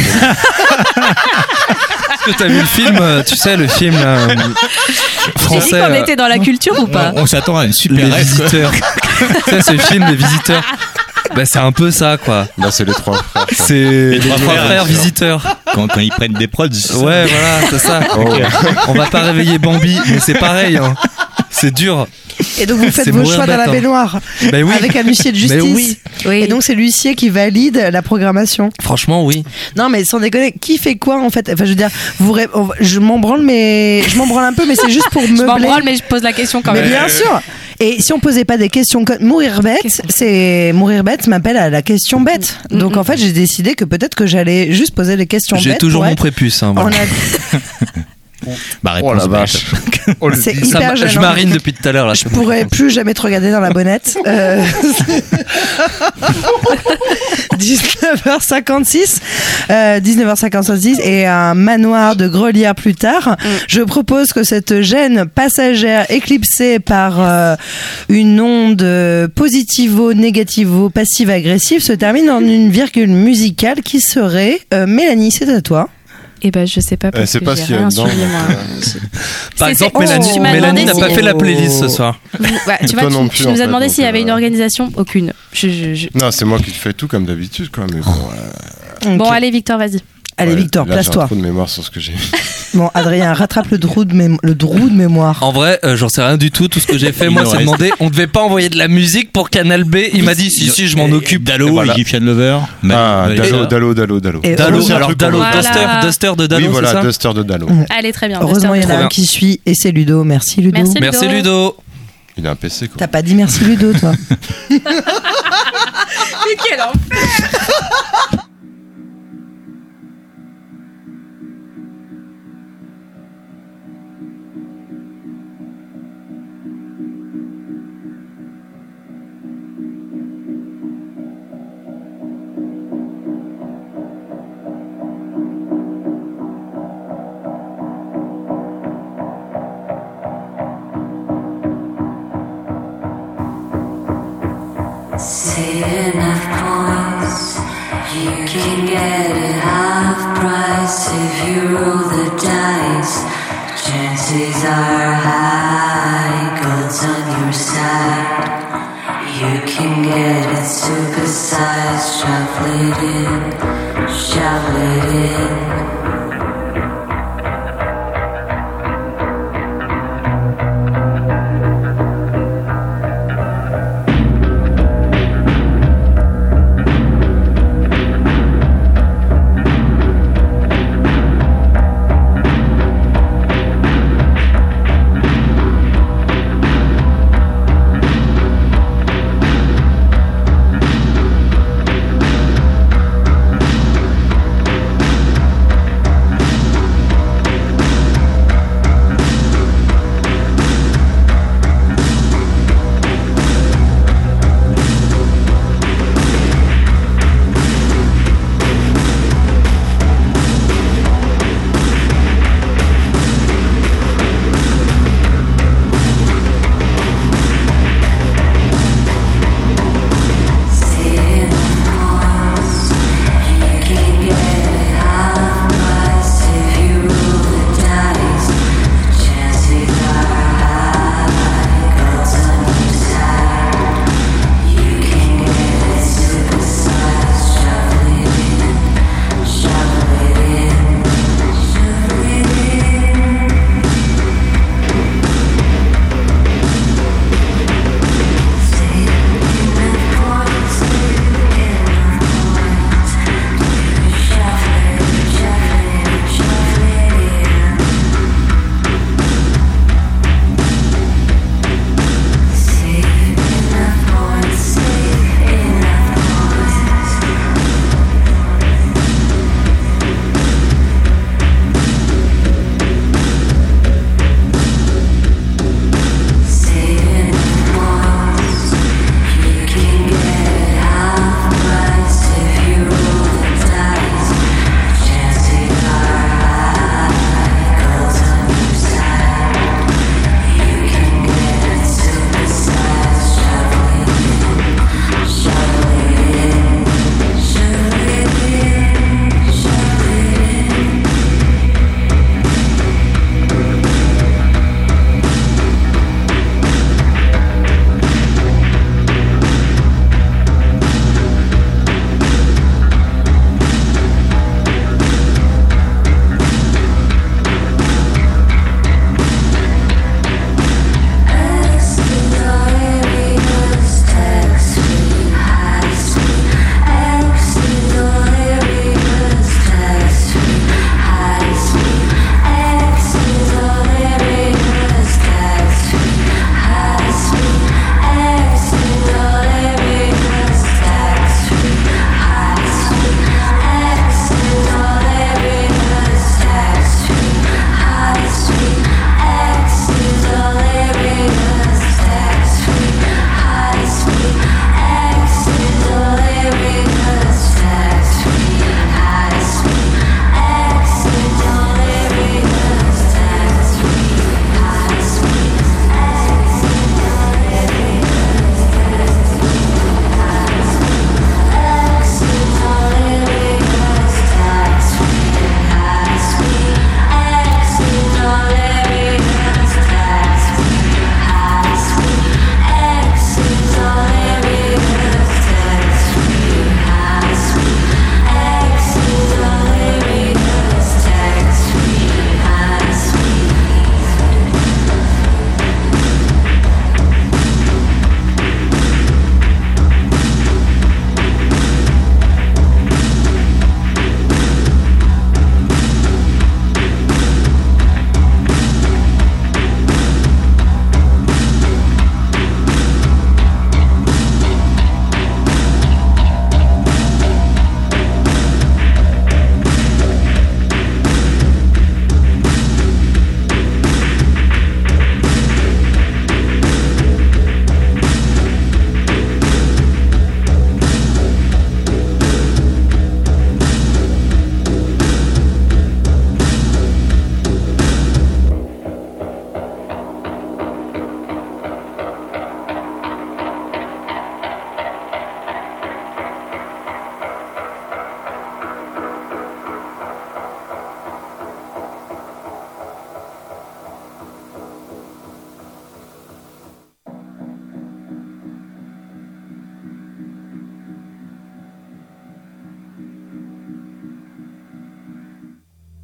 Est-ce que t'as vu le film? euh, Tu sais, le film là, euh, J'ai dit français. qu'on euh, était dans la culture ou pas? On, on s'attend à une super Les rêve, quoi. visiteurs. Tu sais, ce film, Les Visiteurs. Bah, c'est un peu ça, quoi. Bah, c'est les Trois Frères. quoi. C'est les trois trois frères, frères bien sûr. visiteurs. Quand, quand ils prennent des prods. c'est ça. Ouais, voilà, c'est ça. Oh. On va pas réveiller Bambi, mais c'est pareil. Hein. C'est dur. Et donc vous faites C'est vos mourir choix dans bête, la hein. baignoire Ben oui. avec un huissier de Mais justice. oui. Oui. Et donc c'est l'huissier qui valide la programmation. Franchement, oui. Non mais sans déconner, qui fait quoi en fait? Enfin je veux dire, vous ré- on va- je m'en branle mais je m'en branle un peu mais c'est juste pour je m'en meubler. branle, mais je pose la question quand Mais même. bien sûr. Et si on posait pas des questions comme mourir bête, Question. c'est mourir bête m'appelle à la question bête. Mm, Donc mm. en fait j'ai décidé que peut-être que j'allais juste poser des questions J'ai bêtes. toujours pour mon être- prépuce. Hein, On voilà. a- Bah, Oh la réponse vache. bête. Oh, le C'est dix. Ça hyper ma- je gênant. marine depuis tout à l'heure là. Je pourrais plus jamais te regarder dans la bonnette. Euh... dix-neuf heures cinquante-six, euh, dix-neuf heures cinquante-six et un manoir de Grelière plus tard. Je propose que cette gêne passagère éclipsée par euh, une onde positivo-négativo passive-agressive se termine en une virgule musicale qui serait euh, Mélanie, c'est à toi. Et ben je sais pas parce c'est que pas j'ai ce qu'il y a rien dedans, suivi donc, moi. Par C'est- exemple, c'est- Mélanie, tu m'as Mélanie n'a demandé pas si- fait la playlist ce soir. Ouais, tu Toi vois, non tu, plus, tu en nous as fait, demandé donc, s'il y avait euh, une organisation, aucune. Je, je- je- Non, c'est moi qui te fais tout comme d'habitude, quoi. Mais bon, euh, Bon Ok. allez Victor, vas-y. Allez, Ouais, Victor, là, j'ai un place-toi. trou de mémoire sur ce que j'ai. Bon, Adrien, rattrape le trou de, mé- le trou de mémoire. En vrai, euh, j'en sais rien du tout. Tout ce que j'ai fait, Il moi, nous c'est reste. demander. On devait pas envoyer de la musique pour Canal B. Il m'a dit si, si, je m'en occupe. Dalo, Et voilà. Egyptian Lover. Ah, Mal- Dalo, Mal- Dalo, Dalo, Dalo. Et Dalo, heureusement- alors Dalo, Voilà. Duster, Duster de Dalo, Oui, voilà, c'est ça Duster de Dalo. Allez, très bien. Heureusement, il y en Trop a un bien. qui suit et c'est Ludo. Merci, Ludo. Merci. Merci Ludo. Il a un P C, quoi. T'as pas dit merci, Ludo, toi. Mais quel enfer. Say enough points, you can get it half price if you roll the dice. Chances are high, God's on your side. You can get it supersized, shuffle it in, shovel it in.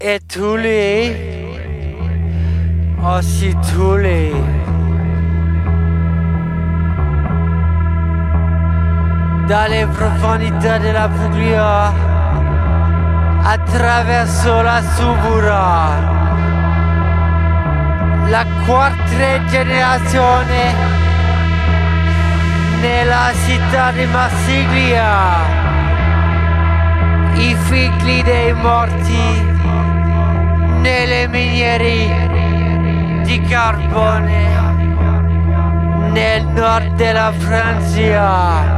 è tu lì? Oh sì, tu lì. Dalle profondità della Puglia attraverso la Subura, la quarta generazione nella città di Marsiglia, i figli dei morti nelle miniere di carbone nel nord della Francia.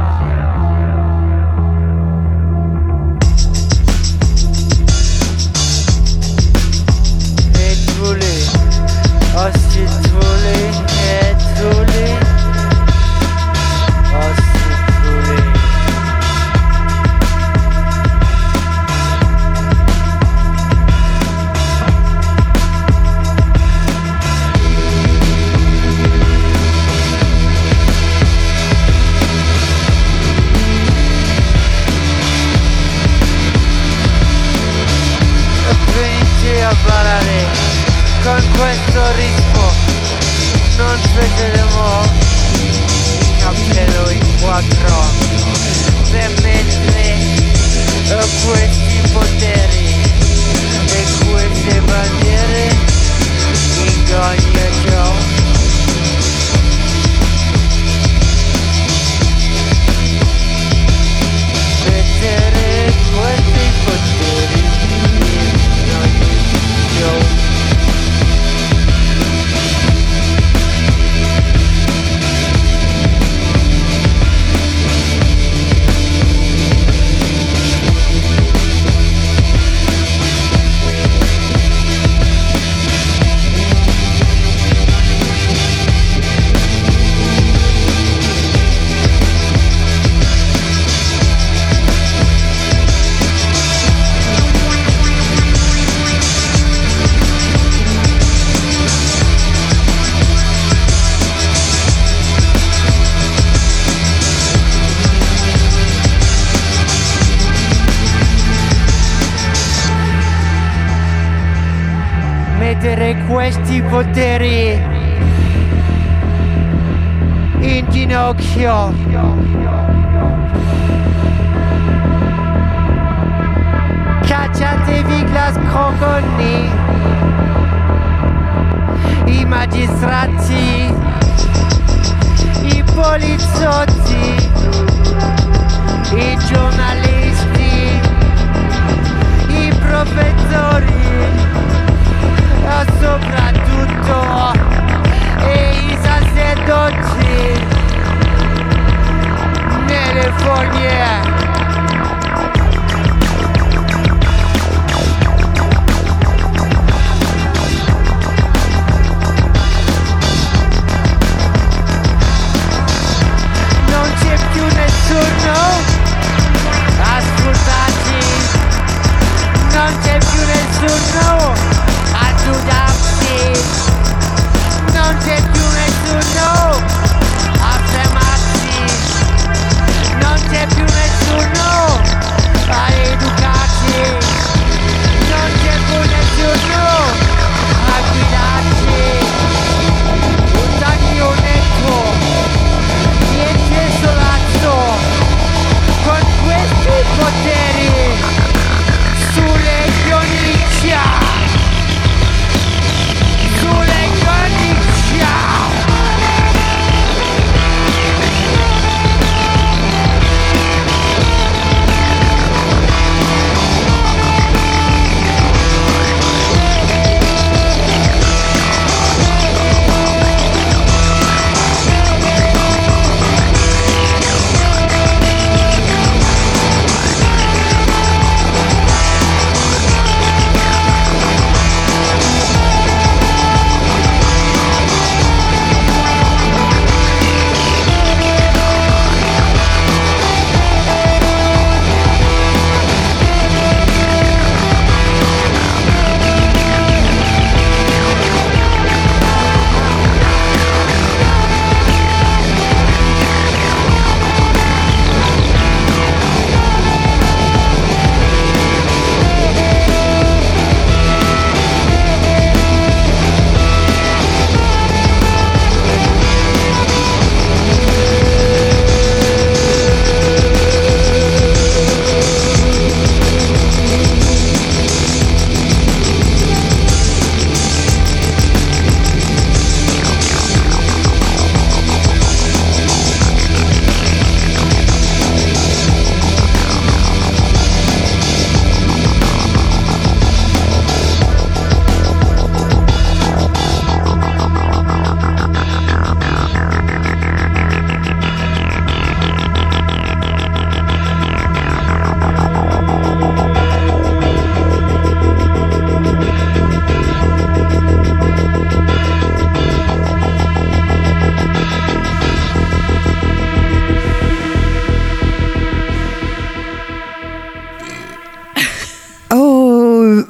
Oh sì, tu lì, e tu lì. Oh sì, tu lì. Venite a ballare con questo ritmo, non sveglieremo il cappello in quattro per mettere questi poteri e queste bandiere in ogni giorno. Mettere questi poteri in ogni giorno. Mettere questi poteri in ginocchio. Cacciatevi la scroconi, i magistrati, i poliziotti, i giornalisti, i professori, ma soprattutto i sacerdoti nelle fogne. Non c'è più nessuno a scusarci, non c'è più nessuno a giudarsi, non c'è più nessuno a fermarsi, non c'è più nessuno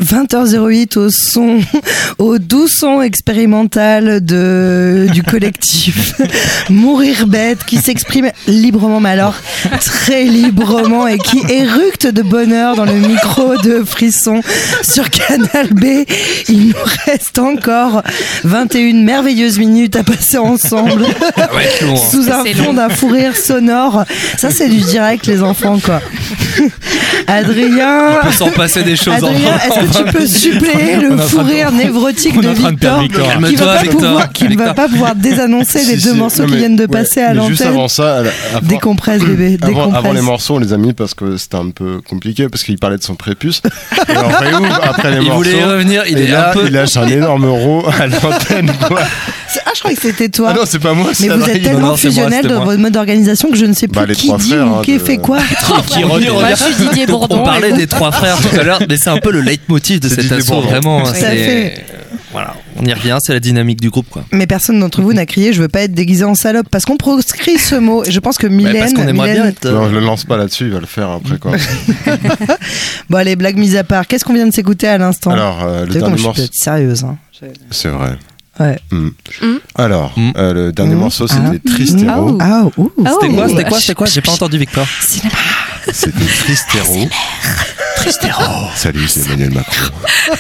vingt heures zéro huit au son, au doux son expérimental de, du collectif Mourir Bête qui s'exprime librement, mais alors très librement et qui éructe de bonheur dans le micro de Frisson sur Canal B. Il nous reste encore vingt et une merveilleuses minutes à passer ensemble ouais, sous un fond d'un fou rire sonore. Ça, c'est du direct, les enfants, quoi. Adrien. On peut s'en passer des choses. Adrien, en est-ce que tu peux suppléer le fou rire névrotique de Victor, Victor. qui, va pas, Victor. pouvoir, qui ne va pas pouvoir désannoncer les Si, deux si. morceaux Non, qui mais- viennent de ouais, passer à mais l'antenne? Juste avant ça, elle- avant- Décompresse, bébé, Avant, décompresse. avant les morceaux, on les a mis parce que c'était un peu compliqué, parce qu'il parlait de son prépuce. Et on réouvre après les Il morceaux. voulait revenir, il et est là, un peu- il lâche un énorme euro à l'antenne, quoi. C'est- Ah, je crois que c'était toi. Ah non, c'est pas moi, c'est Mais vous Adrien. êtes tellement Non, non, c'est moi, fusionnel c'était dans moi. votre mode d'organisation que je ne sais plus Bah, les qui trois dit frères, ou hein, qui de- fait quoi. Qui revient. Moi, je suis Didier Donc, Bourdon. on parlait et vous- des trois frères tout à l'heure, mais c'est un peu le leitmotiv de C'est cet Didier assaut, Bourdon. vraiment. Tout à c'est- fait. Voilà, on y revient, c'est la dynamique du groupe, quoi. Mais personne d'entre vous n'a crié je veux pas être déguisé en salope parce qu'on proscrit ce mot et je pense que Ouais, Mylène, parce qu'on aimerait Mylène- bien être. euh, Non, je le lance pas là-dessus, il va le faire après, quoi. Bon allez, blague mise à part, qu'est-ce qu'on vient de s'écouter à l'instant? Alors, euh, le T'as vu comme dernier je suis morceau. peut-être sérieuse, hein. C'est vrai. Ouais. Hmm. Mm. Alors, Mm. euh, le dernier Mm. morceau, c'était Ah. Tristero. Oh. Ah, ouh. C'était quoi, Oh. c'était quoi, c'était quoi J'ai pas entendu Victor. C'était Tristero. Tristero. Salut, c'est Emmanuel Macron.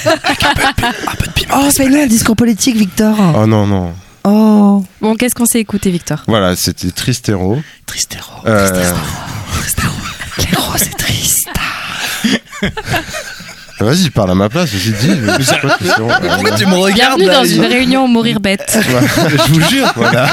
Oh, fais-nous un discours politique, Victor. Oh non, non. Oh. Bon, qu'est-ce qu'on s'est écouté, Victor? Voilà, c'était Tristero. Tristero. Euh, Les roses c'est triste. Vas-y, parle à ma place, vas-y, dis. C'est quoi, Tristero Pourquoi tu me regardes Bienvenue là, dans les- une réunion Mourir Bête. Je vous jure, voilà.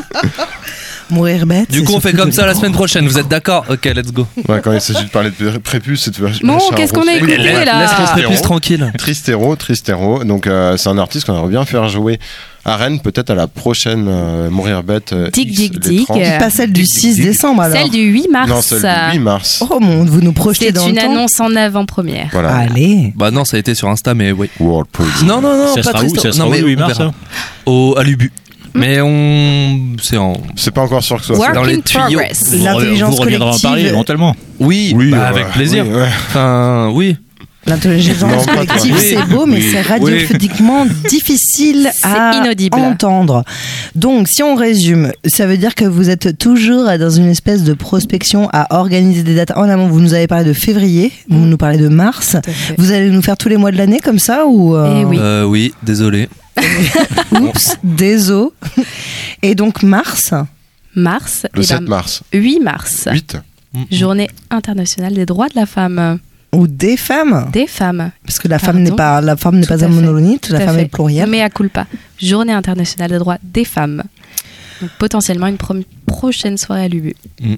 Mourir bête. Du c'est coup, on fait surtout comme de- ça la semaine prochaine, vous êtes d'accord? Ok, let's go. Ouais, quand il s'agit de parler de prépuce, c'est de Bon, qu'est-ce qu'on a écouté, là Laisse les prépuces tranquilles. Tristero, Tristero. Donc, euh, c'est un artiste qu'on aimerait bien faire jouer à Rennes, peut-être à la prochaine euh, Mourir Bête. euh, Dick, X, dick, les dick. trente. Pas celle du six décembre alors. Celle du huit mars. Non, celle du huit mars. Oh mon, vous nous projetez C'est dans une le temps. annonce en avant-première. Voilà. Allez. Bah non, ça a été sur Insta, mais oui. World Police. Non, non, non, Ça pas sera où Tristan. Ça sera Non, où mais le huit on mars verra. ça Au, à l'Ubu. Mais on. C'est en. C'est pas encore sûr que ce soit Work ça. dans les in tuyaux. progress. Vous L'intelligence vous reviendrez en parler collective. éventuellement. Oui, Oui, bah, ouais, avec plaisir. oui, ouais. Enfin, oui. L'intelligence Non, pas collective, toi. c'est Oui. beau, mais Oui. c'est radiophoniquement difficile C'est à inaudible. entendre. Donc, si on résume, ça veut dire que vous êtes toujours dans une espèce de prospection à organiser des dates en amont. Vous nous avez parlé de février, vous nous parlez de mars. Tout à fait. Vous allez nous faire tous les mois de l'année comme ça ou euh, Eh oui. Euh, oui, désolé. Oups, désolé. Et donc mars. Mars. Le eh sept ben, mars. huit mars. huit. Journée internationale des droits de la femme. Ou des femmes, Des femmes. parce que la femme Pardon. n'est pas la femme n'est Tout pas à un fait. monolithe, Tout la à femme fait. est plurielle. Mais à culpa. Journée internationale des droits des femmes. Donc potentiellement une pro- prochaine soirée à l'Ubu.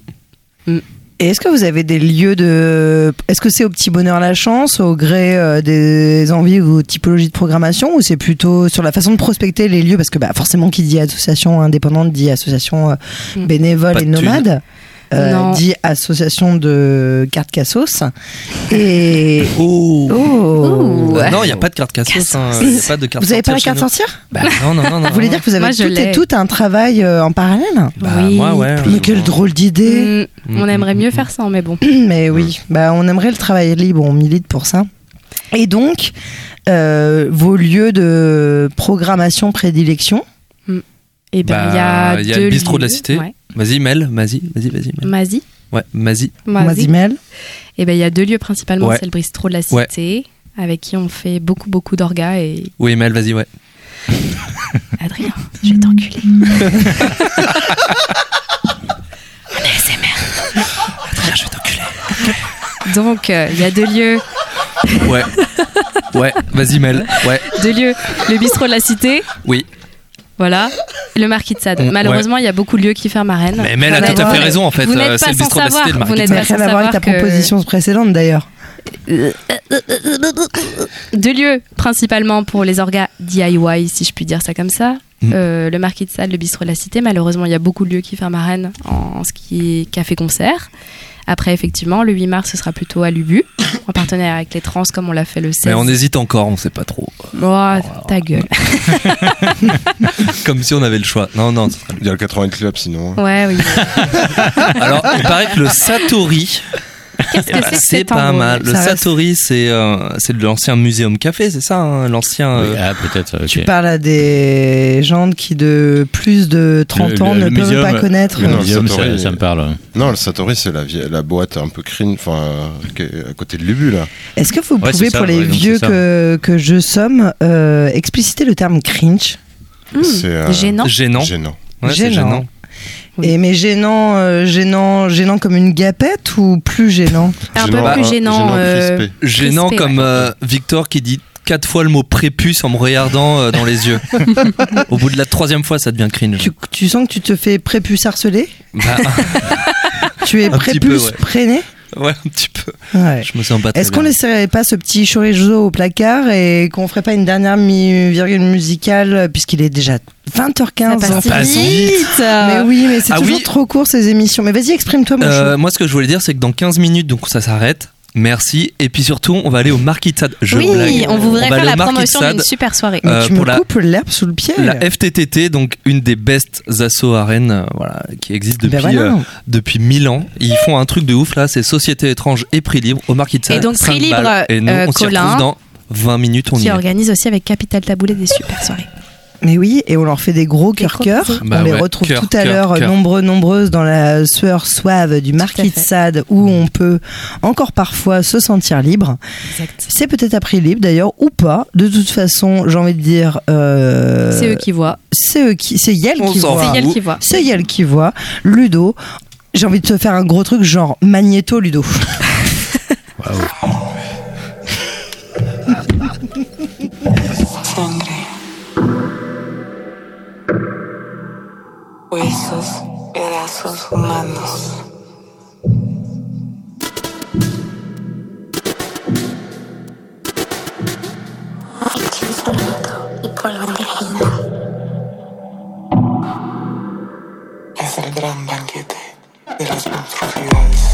Et est-ce que vous avez des lieux de... Est-ce que c'est au petit bonheur la chance, au gré euh, des envies ou typologies de programmation, ou c'est plutôt sur la façon de prospecter les lieux? Parce que bah, forcément, qui dit association indépendante dit association euh, Mm. bénévole Pas et de thunes. nomade. Euh, Non. dit association de cartes cassos. Et... Oh. Oh. Ouh. Bah non, il n'y a pas de carte cassos. hein. Il y a pas de carte Vous avez pas la sortir carte chez nous. sortir? Bah non, non, non. non Vous voulez dire que vous avez Moi, je tout et l'ai. tout un travail euh, en parallèle? Bah, Oui. moi, ouais. Mais quelle drôle d'idée! Mm, on aimerait mieux faire ça, mais bon. Mais oui, bah, on aimerait le travail libre, on milite pour ça. Et donc, euh, vos lieux de programmation prédilection? Et ben, il y Bah, a il y a deux le bistrot de la lieux. cité. Ouais. Vas-y, Mel, vas-y, vas-y, vas-y. Mel. Mazie. Ouais, vas-y. Mazie. Mazimel. Et ben, il y a deux lieux principalement. Ouais. C'est le bistrot de la Ouais. cité, avec qui on fait beaucoup, beaucoup d'orgas. Et Oui, Mel, vas-y, ouais. Adrien, je vais t'enculer. Adrien, je vais t'enculer. Donc, euh, il y a deux lieux. Ouais. Ouais, vas-y, Mel. Ouais. Deux lieux. Le bistrot de la cité. Oui. Voilà. Le Marquis de Sade. Mm, Malheureusement, il y a beaucoup de lieux qui ferment à Rennes. Mais Mel a Rien tout à voir. fait raison, en fait. Vous Euh, n'êtes c'est pas le sans bistrot de la cité, savoir. le Vous Marquis de n'êtes Mais pas rien sans à voir avec ta savoir que- proposition précédente d'ailleurs. Deux lieux principalement pour les orgas D I Y, si je puis dire ça comme ça. Mm. Euh, le Marquis de Sade, le bistrot de la cité. Malheureusement, il y a beaucoup de lieux qui ferment à Rennes en ce qui est café-concert. Après, effectivement, le huit mars, ce sera plutôt à l'Ubu, en partenariat avec les trans, comme on l'a fait le seize. Mais on hésite encore, on sait pas trop. Oh, ta gueule. Comme si on avait le choix. Non, non. ce sera- Il y a le quatre-vingts Club sinon. Ouais, oui. Alors, il paraît que le Satori Qu'est-ce que Eh ben, c'est que c'est cet pas endroit mal. Le Ça reste- Satori, c'est euh, c'est de l'ancien Muséum Café, c'est ça, hein, l'ancien. Oui, euh, ah, peut-être. ok. Tu parles à des gens qui de plus de trente Le- ans le- ne le peuvent muséum- pas connaître. Le Non, le muséum, ça, Satori, ça me parle. Non, le Satori, c'est la, vie- la boîte un peu cringe, enfin, euh, qui est à côté de l'Ubu, là. Est-ce que vous Ouais, pouvez, c'est ça, pour les ouais, donc vieux c'est ça. que, que je somme, euh, expliciter le terme cringe? C'est euh, Gênant. Gênant. gênant. Ouais, c'est Gênant. gênant. Oui. Et mais gênant, euh, gênant, gênant comme une gapette ou plus gênant? Un Gênant, peu plus euh, gênant. gênant euh, crispé. Gênant Crispé, comme ouais. euh, Victor qui dit quatre fois le mot prépuce en me regardant euh, dans les yeux. Au bout de la troisième fois, ça devient cringe. Tu, tu sens que tu te fais prépuce harceler? Bah, Tu es Un petit peu, prépuce ouais. préné? ouais, un petit peu. Ouais. Je me sens pas très Est-ce qu'on bien. laisserait pas ce petit chorizo au placard et qu'on ferait pas une dernière mi- virgule musicale puisqu'il est déjà vingt heures quinze? Ça passe enfin. passe vite. Mais oui, mais c'est Ah toujours oui. trop court ces émissions. Mais vas-y, exprime-toi, mon Euh, chou. moi, ce que je voulais dire, c'est que dans quinze minutes, donc ça s'arrête. Merci. Et puis surtout, on va aller au Marquis de Sade. Je Oui, blague. on voudrait va faire aller la au Marquis de promotion Sade. d'une super soirée. Mais euh, tu pour me la- coupes l'herbe sous le pied. La F T T T, donc une des best assos à Rennes, euh, voilà, qui existe Ben depuis voilà. euh, depuis mille ans. Ils font un truc de ouf là, c'est Société étrange et Prix Libre au Marquis de Sade. Et donc, cinq Prix Libre, balles. Et nous, euh, on s'y Colin, retrouve dans vingt minutes, on y Qui est. organise aussi avec Capital Taboulet des super soirées. Mais oui, et on leur fait des gros Des cœur gros cœur. bisous. Bah on les ouais, retrouve cœur, tout à cœur, l'heure, cœur. nombreux, nombreuses, dans la sueur suave du Marquis de fait. Sade, où on peut encore parfois se sentir libre. Exact. C'est peut-être à prix libre d'ailleurs, ou pas. De toute façon, j'ai envie de dire. euh, C'est eux qui voient. C'est eux qui. C'est Yel On qui s'en voit. C'est Yael qui voit. C'est Yel qui voit. Ludo. J'ai envie de te faire un gros truc genre Magnéto Ludo. Sangre, huesos, pedazos humanos. Y polvo de vagina. Es el gran banquete de las monstruosidades.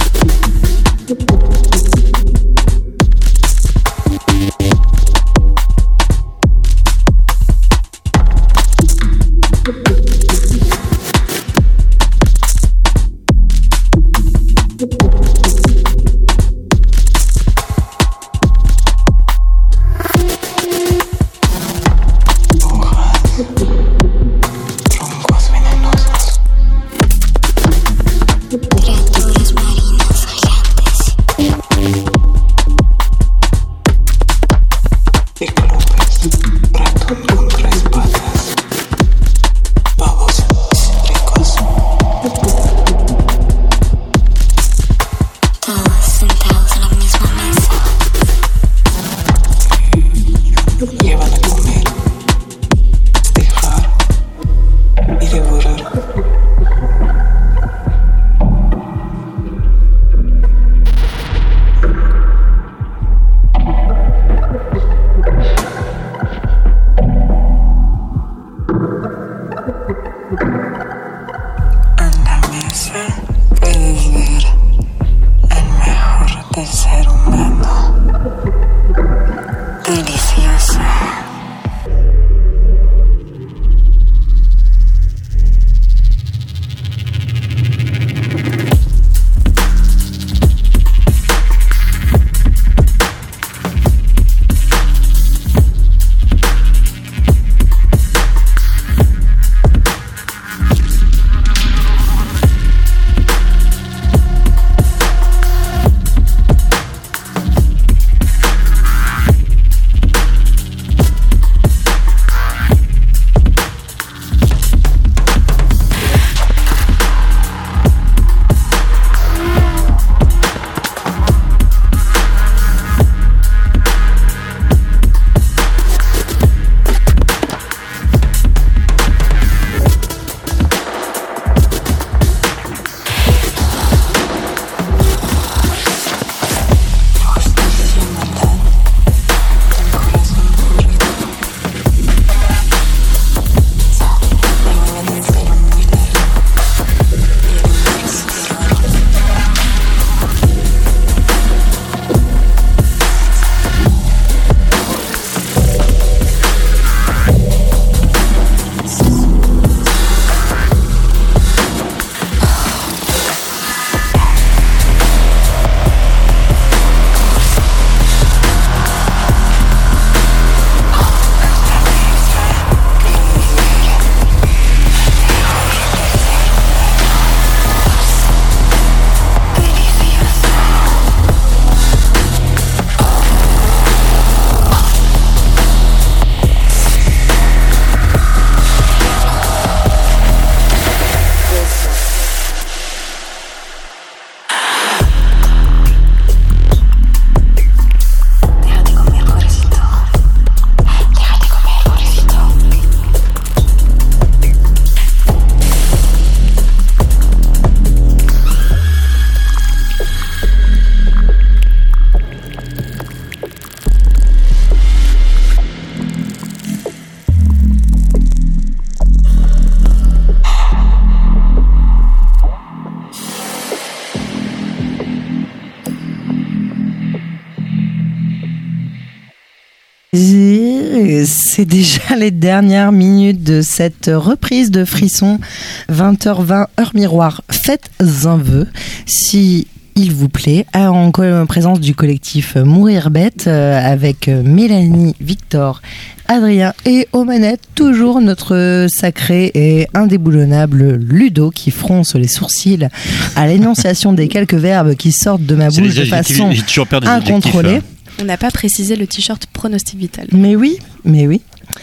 Et c'est déjà les dernières minutes de cette reprise de Frisson, vingt heures vingt, heure miroir. Faites un vœu, si il vous plaît, en présence du collectif Mourir Bête, avec Mélanie, Victor, Adrien et aux manettes, toujours notre sacré et indéboulonnable Ludo qui fronce les sourcils à l'énonciation des quelques verbes qui sortent de ma bouche de façon incontrôlée. On n'a pas précisé le t-shirt pronostic vital. Mais oui, mais oui.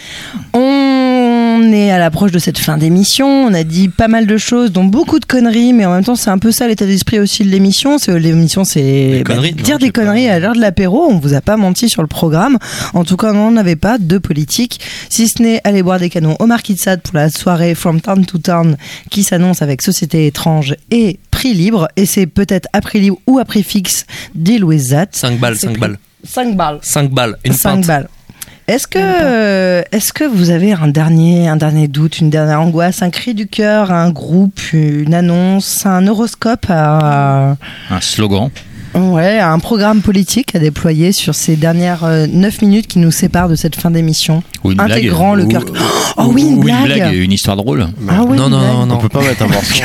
On est à l'approche de cette fin d'émission. On a dit pas mal de choses, dont beaucoup de conneries, mais en même temps, c'est un peu ça l'état d'esprit aussi de l'émission. C'est, l'émission, c'est bah, conneries, dire non, des conneries pas... à l'heure de l'apéro. On vous a pas menti sur le programme. En tout cas, on n'avait pas de politique, si ce n'est aller boire des canons au Marquis de Sade pour la soirée From Town to Town qui s'annonce avec Société étrange et prix libre. Et c'est peut-être à prix libre ou à prix fixe. Deal with that. cinq balles, cinq balles. cinq balles. cinq balles, une cinq pinte. balles. Est-ce que, euh, est-ce que vous avez un dernier, un dernier doute, une dernière angoisse, un cri du cœur, un groupe, une annonce, un horoscope, à... un slogan? Ouais, un programme politique à déployer sur ces dernières euh, neuf minutes qui nous séparent de cette fin d'émission. Ou une intégrant blague. le cœur. Ou, oh oui, une ou blague. Une blague, une histoire drôle. Ah oui, non, non, non, non. On peut pas mettre un morceau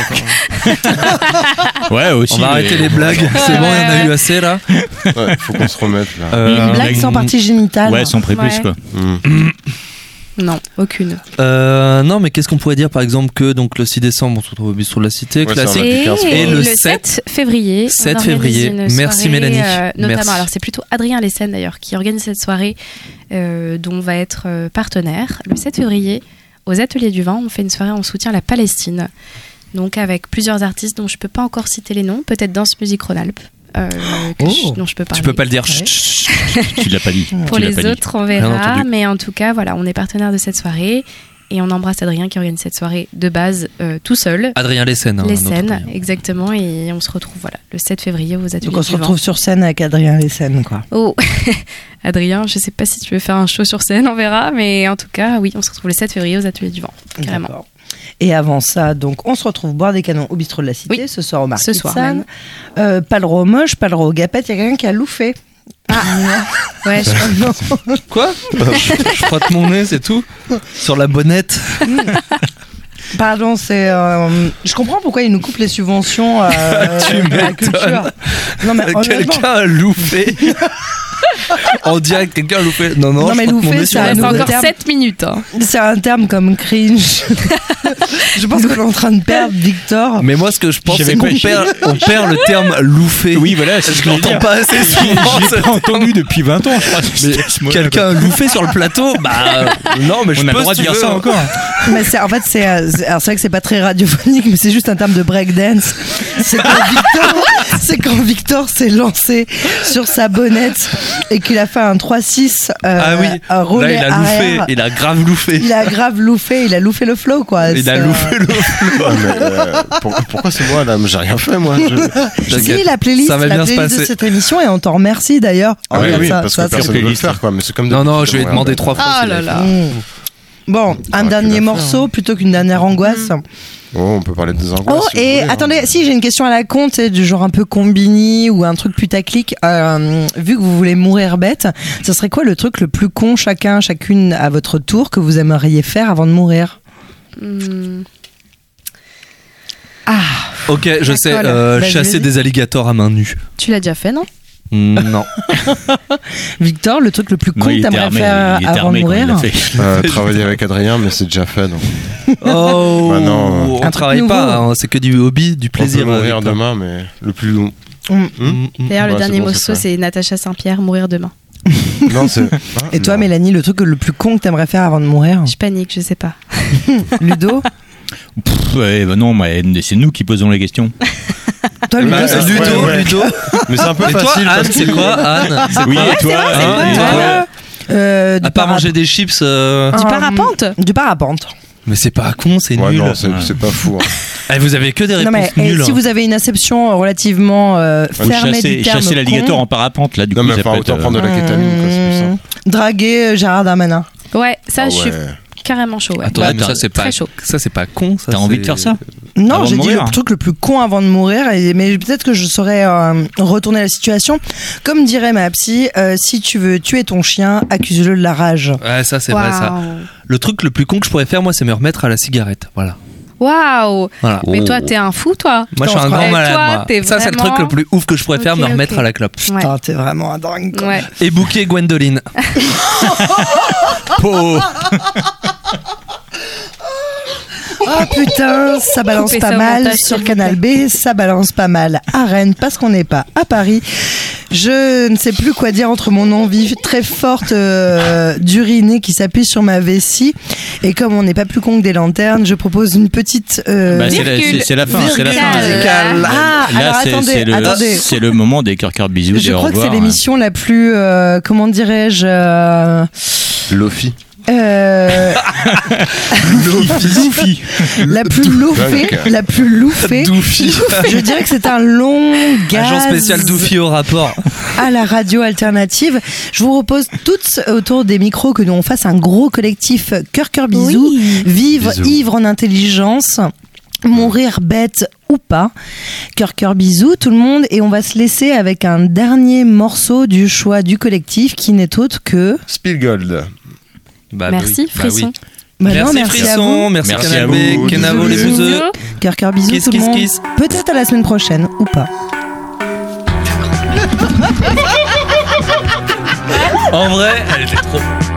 encore. Ouais, aussi. On va arrêter les blagues. C'est bon, il y en a eu assez là. Ouais, faut qu'on se remette là. Euh, une blague sans partie génitale. Ouais, sans prépuce Ouais. quoi. Mmh. Non, aucune. Euh, non, mais qu'est-ce qu'on pourrait dire par exemple que donc le six décembre on se retrouve au bistrot de la Cité, Ouais, classique. Et, Et le le sept février. sept on organise février. une Merci, soirée, Mélanie. euh, notamment, Merci. alors c'est plutôt Adrien Lessen d'ailleurs qui organise cette soirée euh, dont on va être euh, partenaire. Le sept février, aux Ateliers du Vent, on fait une soirée en soutien à la Palestine. Donc avec plusieurs artistes dont je peux pas encore citer les noms, peut-être Danse Musique Rhône-Alpes. Euh, que Oh. je, dont je peux parler. Tu peux pas le dire. Ouais. Chut, chut, chut. Tu l'as pas dit. Pour Tu l'as les pas dit. autres, on Rien verra. entendu. Mais en tout cas, voilà, on est partenaire de cette soirée. Et on embrasse Adrien qui organise cette soirée de base euh, tout seul. Adrien Lessen. Hein, Les notre scènes, Adrien. exactement. Et on se retrouve voilà, le sept février aux Ateliers Donc on se du Vent. retrouve sur scène avec Adrien Lessen, quoi. Oh, Adrien, je sais pas si tu veux faire un show sur scène, on verra. Mais en tout cas, oui, on se retrouve le sept février aux Ateliers du Vent. Carrément. D'accord. Et avant ça, donc, on se retrouve boire des canons au bistrot de la Cité, Oui. ce soir au Marquis Ce de soir Sade. même. Euh, pas le roi moche, pas le roi gapette, il y a quelqu'un qui a louffé. Ah, ouais, je Quoi je, je frotte mon nez, c'est tout. Sur la bonnette. Pardon, c'est. euh, je comprends pourquoi ils nous coupent les subventions euh, Tu de la m'étonnes. culture. Non, mais honnêtement. Quelqu'un a louffé. En direct, quelqu'un a loupé. Non, non, Non, je mais frotte mon loupé, nez c'est sur un la reste nouveau encore terme. sept minutes. Hein. C'est un terme comme cringe. Je pense qu'on est en train de perdre Victor. Mais moi, ce que je pense, J'avais c'est qu'on pas- perd, on perd le terme louffé. Oui, voilà, c'est ce Je que je veux l'entends dire. pas assez souvent. Je l'ai pas entendu depuis vingt ans, je crois. Mais quelqu'un a louffé sur le plateau. Bah euh, non, mais je On a peux le droit de si tu dire veux. ça encore. Mais c'est, en fait, c'est, euh, c'est- alors c'est vrai que c'est pas très radiophonique, mais c'est juste un terme de breakdance. C'est quand Victor, c'est quand Victor s'est lancé sur sa bonnette et qu'il a fait un trois six euh, Ah oui. un Là, relais il a loufé. arrière. Il a grave loufé. Il a grave loufé, il a loufé le flow, quoi. Il C'est, a euh, loufé le. Ouais, mais, euh, pour- pourquoi c'est moi là? J'ai rien fait moi. Je... Si, la playlist, Ça va la bien se playlist de passer. cette émission, et on t'en remercie d'ailleurs. Ah oui, Regarde oui, ça, parce ça, que ça, personne ne veut le playlist. faire quoi. Mais c'est comme Non, non, d'habitude, je vais ouais, demander ouais. trois fois. Ah s'il là a là. Mmh. Bon, un pu dernier la morceau plutôt qu'une dernière angoisse. Oh, on peut parler des angoisses. Oh, si vous et voulez, hein. attendez, si j'ai une question à la con, tu sais, du genre un peu combini ou un truc putaclic. Euh, vu que vous voulez mourir bête, ce serait quoi le truc le plus con, chacun, chacune à votre tour, que vous aimeriez faire avant de mourir? Hmm. Ah, Ok, je sais. colle. euh, Vas-y, chasser vas-y. des alligators à main nue. Tu l'as déjà fait, non? Non. Victor, le truc le plus con Non, il que était t'aimerais armé, faire il était avant de armé quand il mourir? l'a fait. Euh, travailler avec Adrien, mais c'est déjà fait. Donc. Oh. Bah non. On Un truc travaille nouveau. pas. hein, c'est que du hobby, du plaisir. On peut mourir avec toi. demain, mais le plus long. Mm. Hmm D'ailleurs, le Bah, dernier c'est bon, morceau, c'est fait. c'est Natacha Saint-Pierre, Mourir demain. Non, c'est. Ah, Et toi, non. Mélanie, le truc le plus con que t'aimerais faire avant de mourir? Je panique, je sais pas. Ludo? Pff, ouais, bah non, mais c'est nous qui posons les questions. Toi, Ludo, Bah, ça euh, serait- Ludo, Ouais, ouais. Ludo. Mais c'est un peu Et toi, facile. Anne, parce que- c'est quoi, Anne C'est Oui, quoi et toi, c'est hein, quoi, et toi toi Euh, du À part para- manger des chips. euh, Du Euh, parapente? Du parapente. Mais c'est pas con, c'est Ouais, nul. non, c'est c'est pas fou. hein. Eh, vous avez que des Non, réponses mais eh, nulles. si vous avez une acception relativement euh, Ou fermée chasser, du terme chasser l'alligator con, en parapente, là, du Non, coup, mais ça enfin, peut être, autant euh, prendre de la kétamine, quoi, c'est plus simple. draguer euh, Gérard Darmanin. Ouais, ça, Ah je suis ouais. carrément chaud. Ouais. Attends, Bah, mais t'as- ça c'est pas très chaud. ça c'est pas con. Ça, T'as envie c'est- de faire ça? Non, Avant j'ai de dit mourir. le truc le plus con avant de mourir, et- mais peut-être que je saurais euh, retourner la situation. Comme dirait ma psy, euh, si tu veux tuer ton chien, accuse-le de la rage. Ouais, ça c'est vrai ça. Waouh. Le truc le plus con que je pourrais faire moi, c'est me remettre à la cigarette. Voilà. Waouh. Voilà. Mais toi, t'es un fou, toi. Moi, je suis un Et grand toi, malade. Moi. t'es Ça, c'est le vraiment- truc le plus ouf que je pourrais faire, Ok, me remettre ok. à la clope. Ouais. Putain, t'es vraiment un dingue. quoi. Ouais. Et bouquet Gwendoline. Po. Oh putain, ça balance Coupez pas ça au mal montage, sur s'il vous Canal B, ça balance pas mal à Rennes parce qu'on n'est pas à Paris. Je ne sais plus quoi dire entre mon envie très forte euh, d'uriner qui s'appuie sur ma vessie et comme on n'est pas plus con que des lanternes, je propose une petite euh, Bah, c'est la, c'est- c'est la fin, c'est la fin. Virgule. Ah, Là, alors c'est attendez, c'est le, attendez. c'est le moment des cœur cœur bisous. Je des au crois que c'est revoir. l'émission la plus, euh, comment dirais-je, euh, Lofi. euh, Loufi. la plus loufée, Dunk. la plus loufée. Doufi. Je dirais que c'est un long gaz. Agent spécial Doufi au rapport. À la radio alternative. Je vous propose toutes autour des micros que nous on fasse un gros collectif cœur cœur bisous, vivre Bisous. ivre en intelligence. Mourir bête ou pas. Cœur cœur bisous tout le monde et on va se laisser avec un dernier morceau du choix du collectif qui n'est autre que Spielgold. Bah, Merci, bah oui. Frisson. Bah Merci, non, merci à Frisson, vous. merci, Merci Canal à B, vous. Kenavo les Bisous. bouseux. Cœur cœur bisous Kiss, tout le kiss, monde. kiss. Peut-être à la semaine prochaine ou pas. En vrai, elle était trop.